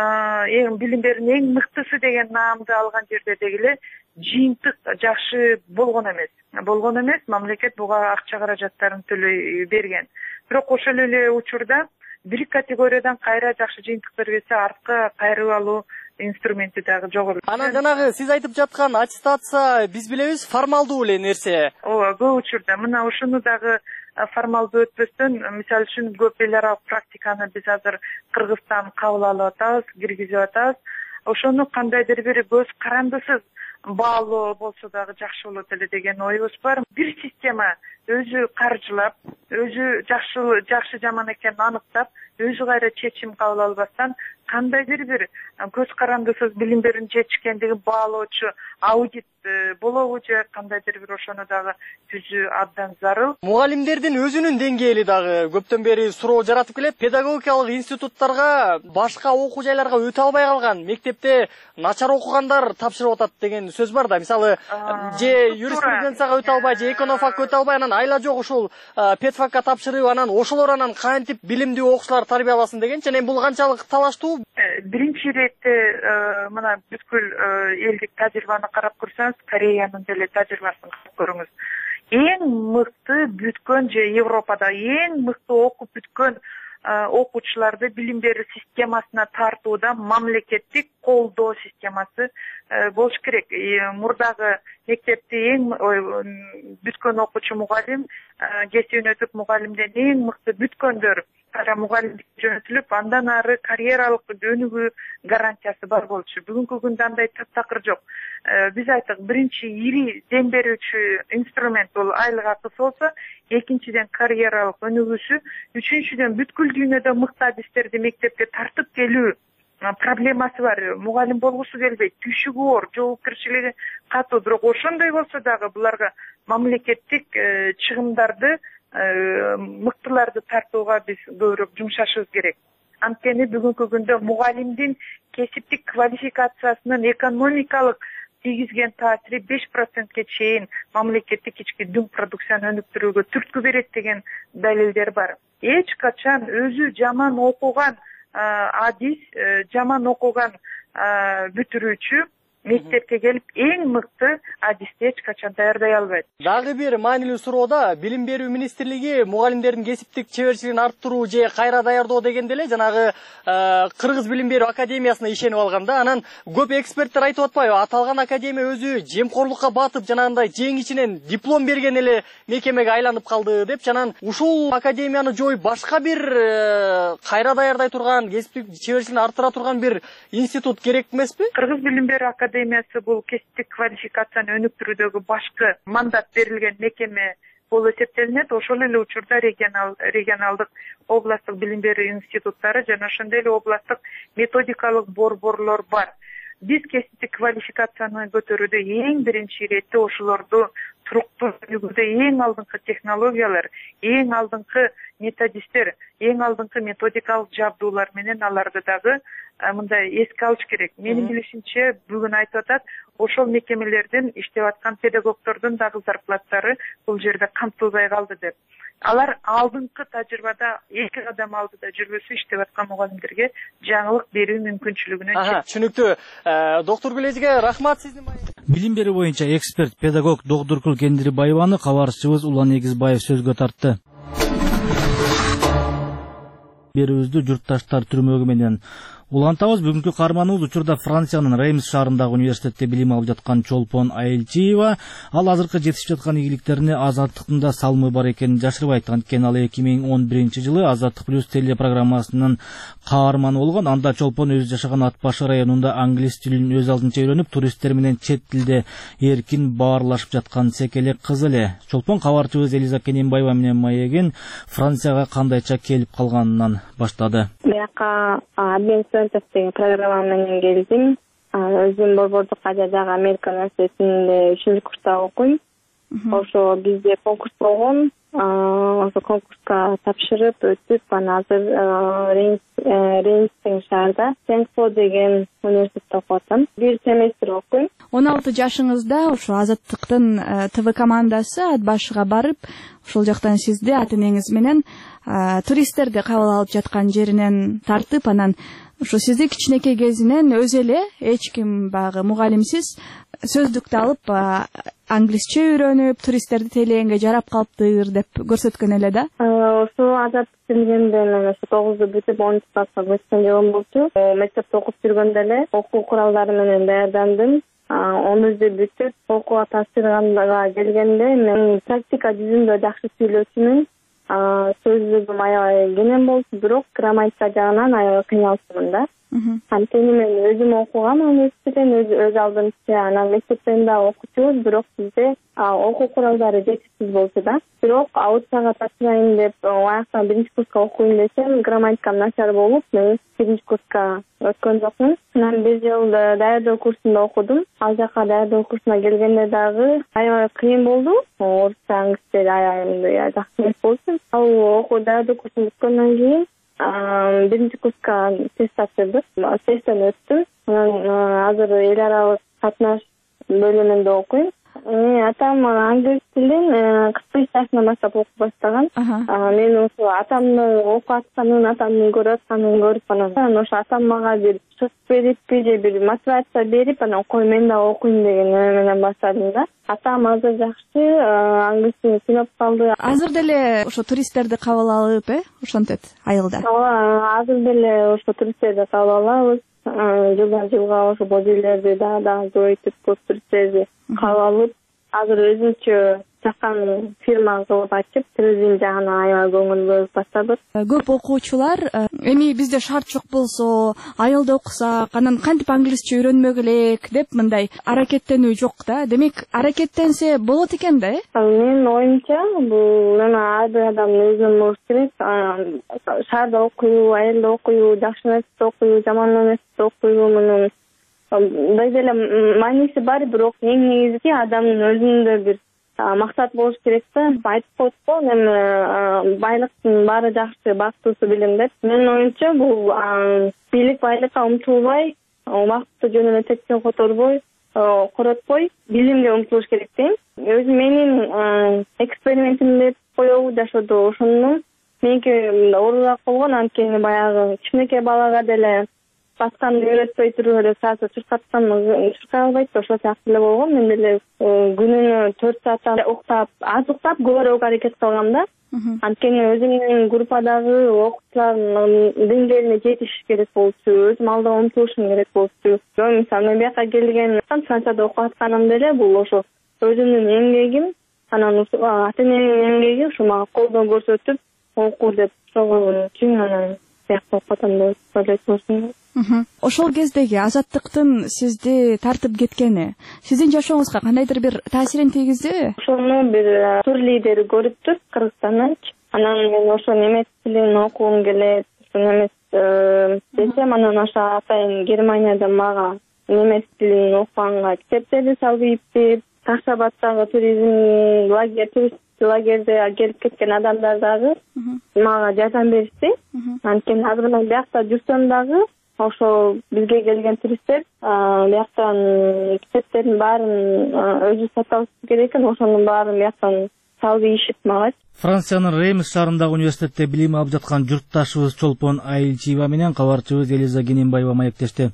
S15: эң билим берүүнүн эң мыктысы деген наамды алган жерде дегиле жыйынтык жакшы болгон эмес. Болгон эмес, мамлекет буга акча каражаттарын төлөй берген. Бирок ошол эле учурда бир категориядан кайра жакшы жыйынтык бербесе артка кайрып алуу инструменти дагы жок.
S14: Анан жанагы сиз айтып жаткан аттестация биз билебиз формалдуу эле нерсе.
S15: Ооба, көп учурда мына ушуну дагы формалдуу өтпөстөн, мисалы үчүн көп эл аралык практиканы биз азыр Кыргызстан кабыл алып атабыз, киргизип атабыз. Ошону кандайдыр бир көз карандысыз баалоо болсо дагы жакшы болот эле деген оюбуз бар. Бир система өзү каржылап, өзү жакшы жакшы жаман экенин аныктап, өзү кайра чечим кабыл албастан кандайдыр бир көз карандысыз билим берүүнүн жетишкендигин баалоочу аудит болобу же кандайдыр бир ошону дагы түзүү абдан зарыл.
S14: Мугалимдердин өзүнүн деңгээли дагы көптөн бери суроо жаратып келет. Педагогикалык институттарга, башка окуу жайларга өтө албай калган, мектепте начар окугандар тапшырып атат деген сөз бар да. Мисалы, же юриспруденцияга өтө албай, же экономфакка өтө албай, анан айла жок ушул педфакка тапшырып, анан ошолор анан кантип билимдүү окуучулар тарбияласын деген. Жана бул канчалык талаштуу?
S15: Биринчи иретте мына бүткүл элдик тажрыйбаны карап көрсөңүз, Кореянын деле тажрыйбасын карап көрүңүз. Эң мыкты бүткөн же Европада эң мыкты окуп бүткөн окуучуларды билим берүү системасына тартууда мамлекеттик колдоо системасы болуш керек. Мурдагы мектепти эң бүткөн окуучу мугалим, кесибин өтүп мугалимден эң мыкты бүткөндөр кара мугалимдикке жөнөтүлүп, андан ары карьералык өнүгүү гарантиясы бар болчу. Бүгүнкү күндө андай таптакыр жок. Биз айттык, биринчи ири дем берүүчү инструмент бул айлык акысы болсо, экинчиден карьералык өнүгүүсү, үчүнчүдөн бүткүл дүйнөдө мыкты адистерди мектепке тартып келүү проблемасы бар. Мугалим болгусу келбейт, түшүгү оор, жоопкерчилиги катуу. Бирок ошондой болсо дагы буларга мамлекеттик чыгымдарды, мыктыларды тартууга биз көбүрөөк жумшашыбыз керек. Анткени бүгүнкү күндө мугалимдин кесиптик квалификациясынын экономикалык тийгизген таасири беш процентке чейин мамлекеттик ички дүң продукцияны өнүктүрүүгө түрткү берет деген далилдер бар. Эч качан өзү жаман окуган адис, жаман окуган бүтүрүүчү мектепке келип эң мыкты адисти эч качан даярдай албайт.
S14: Дагы бир маанилүү суроода билим берүү министрлиги мугалимдердин кесиптик чеберчилигин арттыруу же кайра даярдоо дегенде эле жанагы Кыргыз билим берүү академиясына ишенип алганда, анан көп эксперттер айтып атпайбы, аталган академия өзү жемкорлукка батып, жанагындай жең ичинен диплом берген эле мекемеге айланып калды деп, жанан ушул академияны жоюп башка бир кайра даярдай турган, кесиптик чеберчилигин арттыра турган бир институт керек эмеспи?
S15: Кыргыз билим берүү академиясы бул кесиптик квалификацияны өнүктүрүүдөгү башкы мандат берилген мекеме болуп эсептелинет. Ошол эле учурда регионал регионалдык областтык билим берүү институттары жана ошондой эле областтык методикалык борборлор бар. Биз кесиптик квалификацияны көтөрүүдө эң биринчи иретте ошолорду туруктуу өнүгүүдө эң алдыңкы технологиялар, эң алдыңкы методисттер, эң алдыңкы методикалык жабдуулар менен аларды дагы мындай эске алыш керек. Менин билишимче, бүгүн айтып атат, ошол мекемелердин иштеп аткан педагогдордун дагы зарплаттары бул жерде камтылбай калды деп. Алар алдыңкы тажрыйбада эки кадам алдыда жүрбөсө иштеп аткан мугалимдерге жаңылык берүү мүмкүнчүлүгүнөн чет.
S14: Түшүнүктүү. Доктургүл эжеге рахмат сиздин.
S11: Билим берүү боюнча эксперт педагог Доктургүл Кендирбаеваны кабарчыбыз Улан Эгизбаев сөзгө тартты. Берүүбүздү журтташтар түрмөгү менен улантабыз. Бүгүнкү каарманыбыз учурда Франциянын Реймс шаарындагы университетте билим алып жаткан Чолпон Айылчиева. Ал азыркы жетишип жаткан ийгиликтерине азаттыктын да салымы бар экенин жашырбайт. Анткени ал эки миң он биринчи жылы Азаттык плюс телепрограммасынын каарманы болгон. Анда Чолпон өзү жашаган Ат башы районунда англис тилин өз алдынча үйрөнүп, туристтер менен чет тилде эркин баарлашып жаткан секелек кыз эле. Чолпон кабарчыбыз Элиза Кененбаева менен маегин Францияга кандайча келип калганынан баштады.
S1: Бияка деген программа менен келдим. Өзүм борбордук ажадагы Америка университетинде үчүнчү курста окуйм. Ошо бизде конкурс болгон. ошо конкурска тапшырып өтүп анан азыр Рейнстин шаарда Сенксо деген университетте окуп атам. Бир семестр окуйм.
S16: он алты жашыңызда ошо Азаттыктын ТВ командасы ат башыга барып, ошол жактан сизди ата энеңиз менен туристтерди кабыл алып жаткан жеринен тартып, анан ошо сизди кичинекей кезинен өзү эле эч ким баягы мугалимсиз сөздүктү алып англисче үйрөнүп, туристтерди тейлегенге жарап калыптыр деп көрсөткөн эле да.
S1: Ошо Азат келгенде мен ошо тогузду бүтүп онунчу класска көчкөн жылым болчу. Мектепте окуп жүргөндө эле окуу куралдары менен даярдандым. онунчу бүтүп окууга тапшырганга келгенде мен практика жүзүндө жакшы сүйлөөчүмүн. Сөздүгүм аябай кенен болчу, бирок грамматика жагынан аябай кыйналчумун да. Анткени мен өзүм окугам университеттен, өз алдымча анан мектептен да окучубуз, бирок бизде окуу куралдары жетишсиз болчу да. Бирок аутсага тапшырайын деп аяктан биринчи курска окуйм десем, грамматикам начар болуп, мен биринчи курска өткөн жокмун. Анан бир жыл даярдоо курсунда окудум. Ал жака даярдоо курсуна келгенде дагы аябай кыйын болду. Орусча, англисче аябай жакшы эмес болчу. Ал окуу даярдоо курсун бүткөндөн кийин биринчи курска тест тапшырдык. Тесттен өттүм. Анан азыр эл аралык катнаш бөлүмүндө окуйм. Атам англис тилин кырк беш жашынан баштап окуп баштаган. Мен ошо атамдын окуп атканын, атамдын көрүп атканын көрүп, анан ошо атам мага бир шык бериппи же бир мотивация берип, анан кой мен да окуйм деген эме менен баштадым да. Атам азыр жакшы, англис тилин сүйнөп калды.
S16: Азыр деле ошо туристтерди кабыл алып, э, ошентет айылда.
S1: Азыр деле ошо туристтерди кабыл алабыз. Жылдан жылга ошо бул жерлерди да да жойтуп, көп туристтерди кабыл алып, азыр өзүнчө жакан фирма кылып ачып, туризм жагына аябай көңүл бөлүп баштадык.
S16: Көп окуучулар эми бизде шарт жок болсо, айылда окусак, анан кантип англисче үйрөнмөк элек деп мындай аракеттенүү жок да. Демек, аракеттенсе болот экен да, э?
S1: Менин оюмча, бул ар бир адамдын өзүнүн болуш керек. Шаарда окуйбу, айылда окуйбу, жакшы университетте окуйбу, жаман университетте окуйбу менен мындай деле мааниси бар, бирок эң негизги адамдын өзүндө бир максат болуш керек да. Айтып коет го, эми байлыктын баары жакшы, бактысы билим деп. Менин оюмча бул бийлик байлыкка умтулбай, убакытты жөн эле текче которбой, коротпой, билимге умтулуш керек дейм. Өзү менин экспериментим деп коебу жашоодо ошону меники оорураак болгон, анткени баягы кичинекей балага деле басканды үйрөтпөй туруп эле саатта чуркаткан чуркай албайт, ошол сыяктуу эле болгон. Мен деле күнүнө төрт сааттан уктап, аз уктап, көбүрөөк аракет кылгам да. Анткени өзүмдүн группадагы окуучулардын деңгээлине жетиш керек болчу, өзүм алдыга умтулушум керек болчу. Мисалы мен бияка келген Францияда окуп атканым деле бул ошо өзүмдүн эмгегим, анан ата энемдин эмгеги ушу мага колдоо көрсөтүп окуу деп согон үчүн анан бияка окуп атам деп ойлойт.
S16: Ошол кездеги Азаттыктын сизди тартып кеткени сиздин жашооңузга кандайдыр бир таасирин тийгиздиби?
S1: Ошону бир тур лидери көрүптүр Кыргызстандан. Анан мен ошо немец тилин окугум келет, немец десем, анан ошо атайын Германияда мага немец тилин окуганга китептерди салып деп, Ташабаттагы туризм лагерь, турист лагерде келип кеткен адамдар дагы мага жардам беришти. Анткени азыр мен биякта жүрсөм дагы ошо бизге келген туристтер бияктан китептердин баарын өзү сатып алыш керек экен, ошонун баарын бияктан салып ийишип мага.
S11: Франциянын Реймс шаарындагы университетте билим алып жаткан журтташыбыз Чолпон Айылчиева менен кабарчыбыз Элиза Кененбаева маектешти.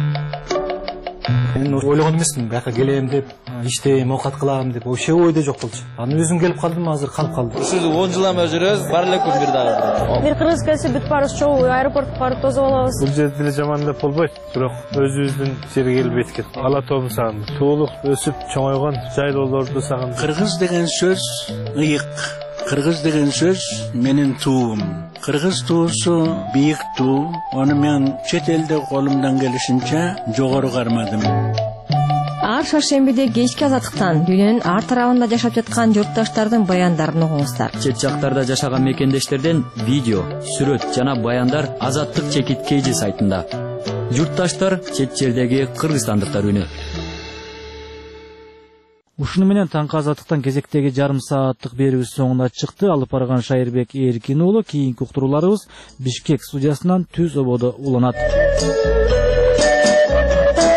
S17: Мен ойлогон эмесмин, бияка келем деп, иштейм, оокат кылам деп, вообще ойдо жок болчу. Анан өзүм келип калдым, азыр калып калдым.
S18: Сиз он жыл эме жүрөсүз, бар эле күн бир дагы.
S19: Бир кыргыз келсе бүт барыбыз чогуу аэропортко барып тосуп алабыз.
S17: Бул жерде деле жаман деп болбойт, бирок өзүбүздүн жерге келип эткет. Ала тообун сагындым. Туулуп, өсүп, чоңойгон жайлоолорду сагындым.
S20: Кыргыз деген сөз ыйык. Кыргыз деген сөз менин туум. Кыргыз туусу бийик туу. Аны мен чет элде колумдан келишинче жогору кармадым.
S21: Ар шаршембиде кечки Азаттыктан дүйнөнүн ар тарабында жашап жаткан журтташтардын баяндарын угуңуздар.
S23: Чет жактарда жашаган мекендештерден видео, сүрөт жана баяндар Азаттык чекит кейжи сайтында. Журтташтар чет жердеги кыргызстандыктар үнү.
S11: Ушуну менен таңкы азаттыктан кезектеги жарым сааттык берүүбүз соңуна чыкты. Алып барган Шайырбек Эркин уулу. Кийинки уктурууларыбыз Бишкек студиясынан түз ободо уланат.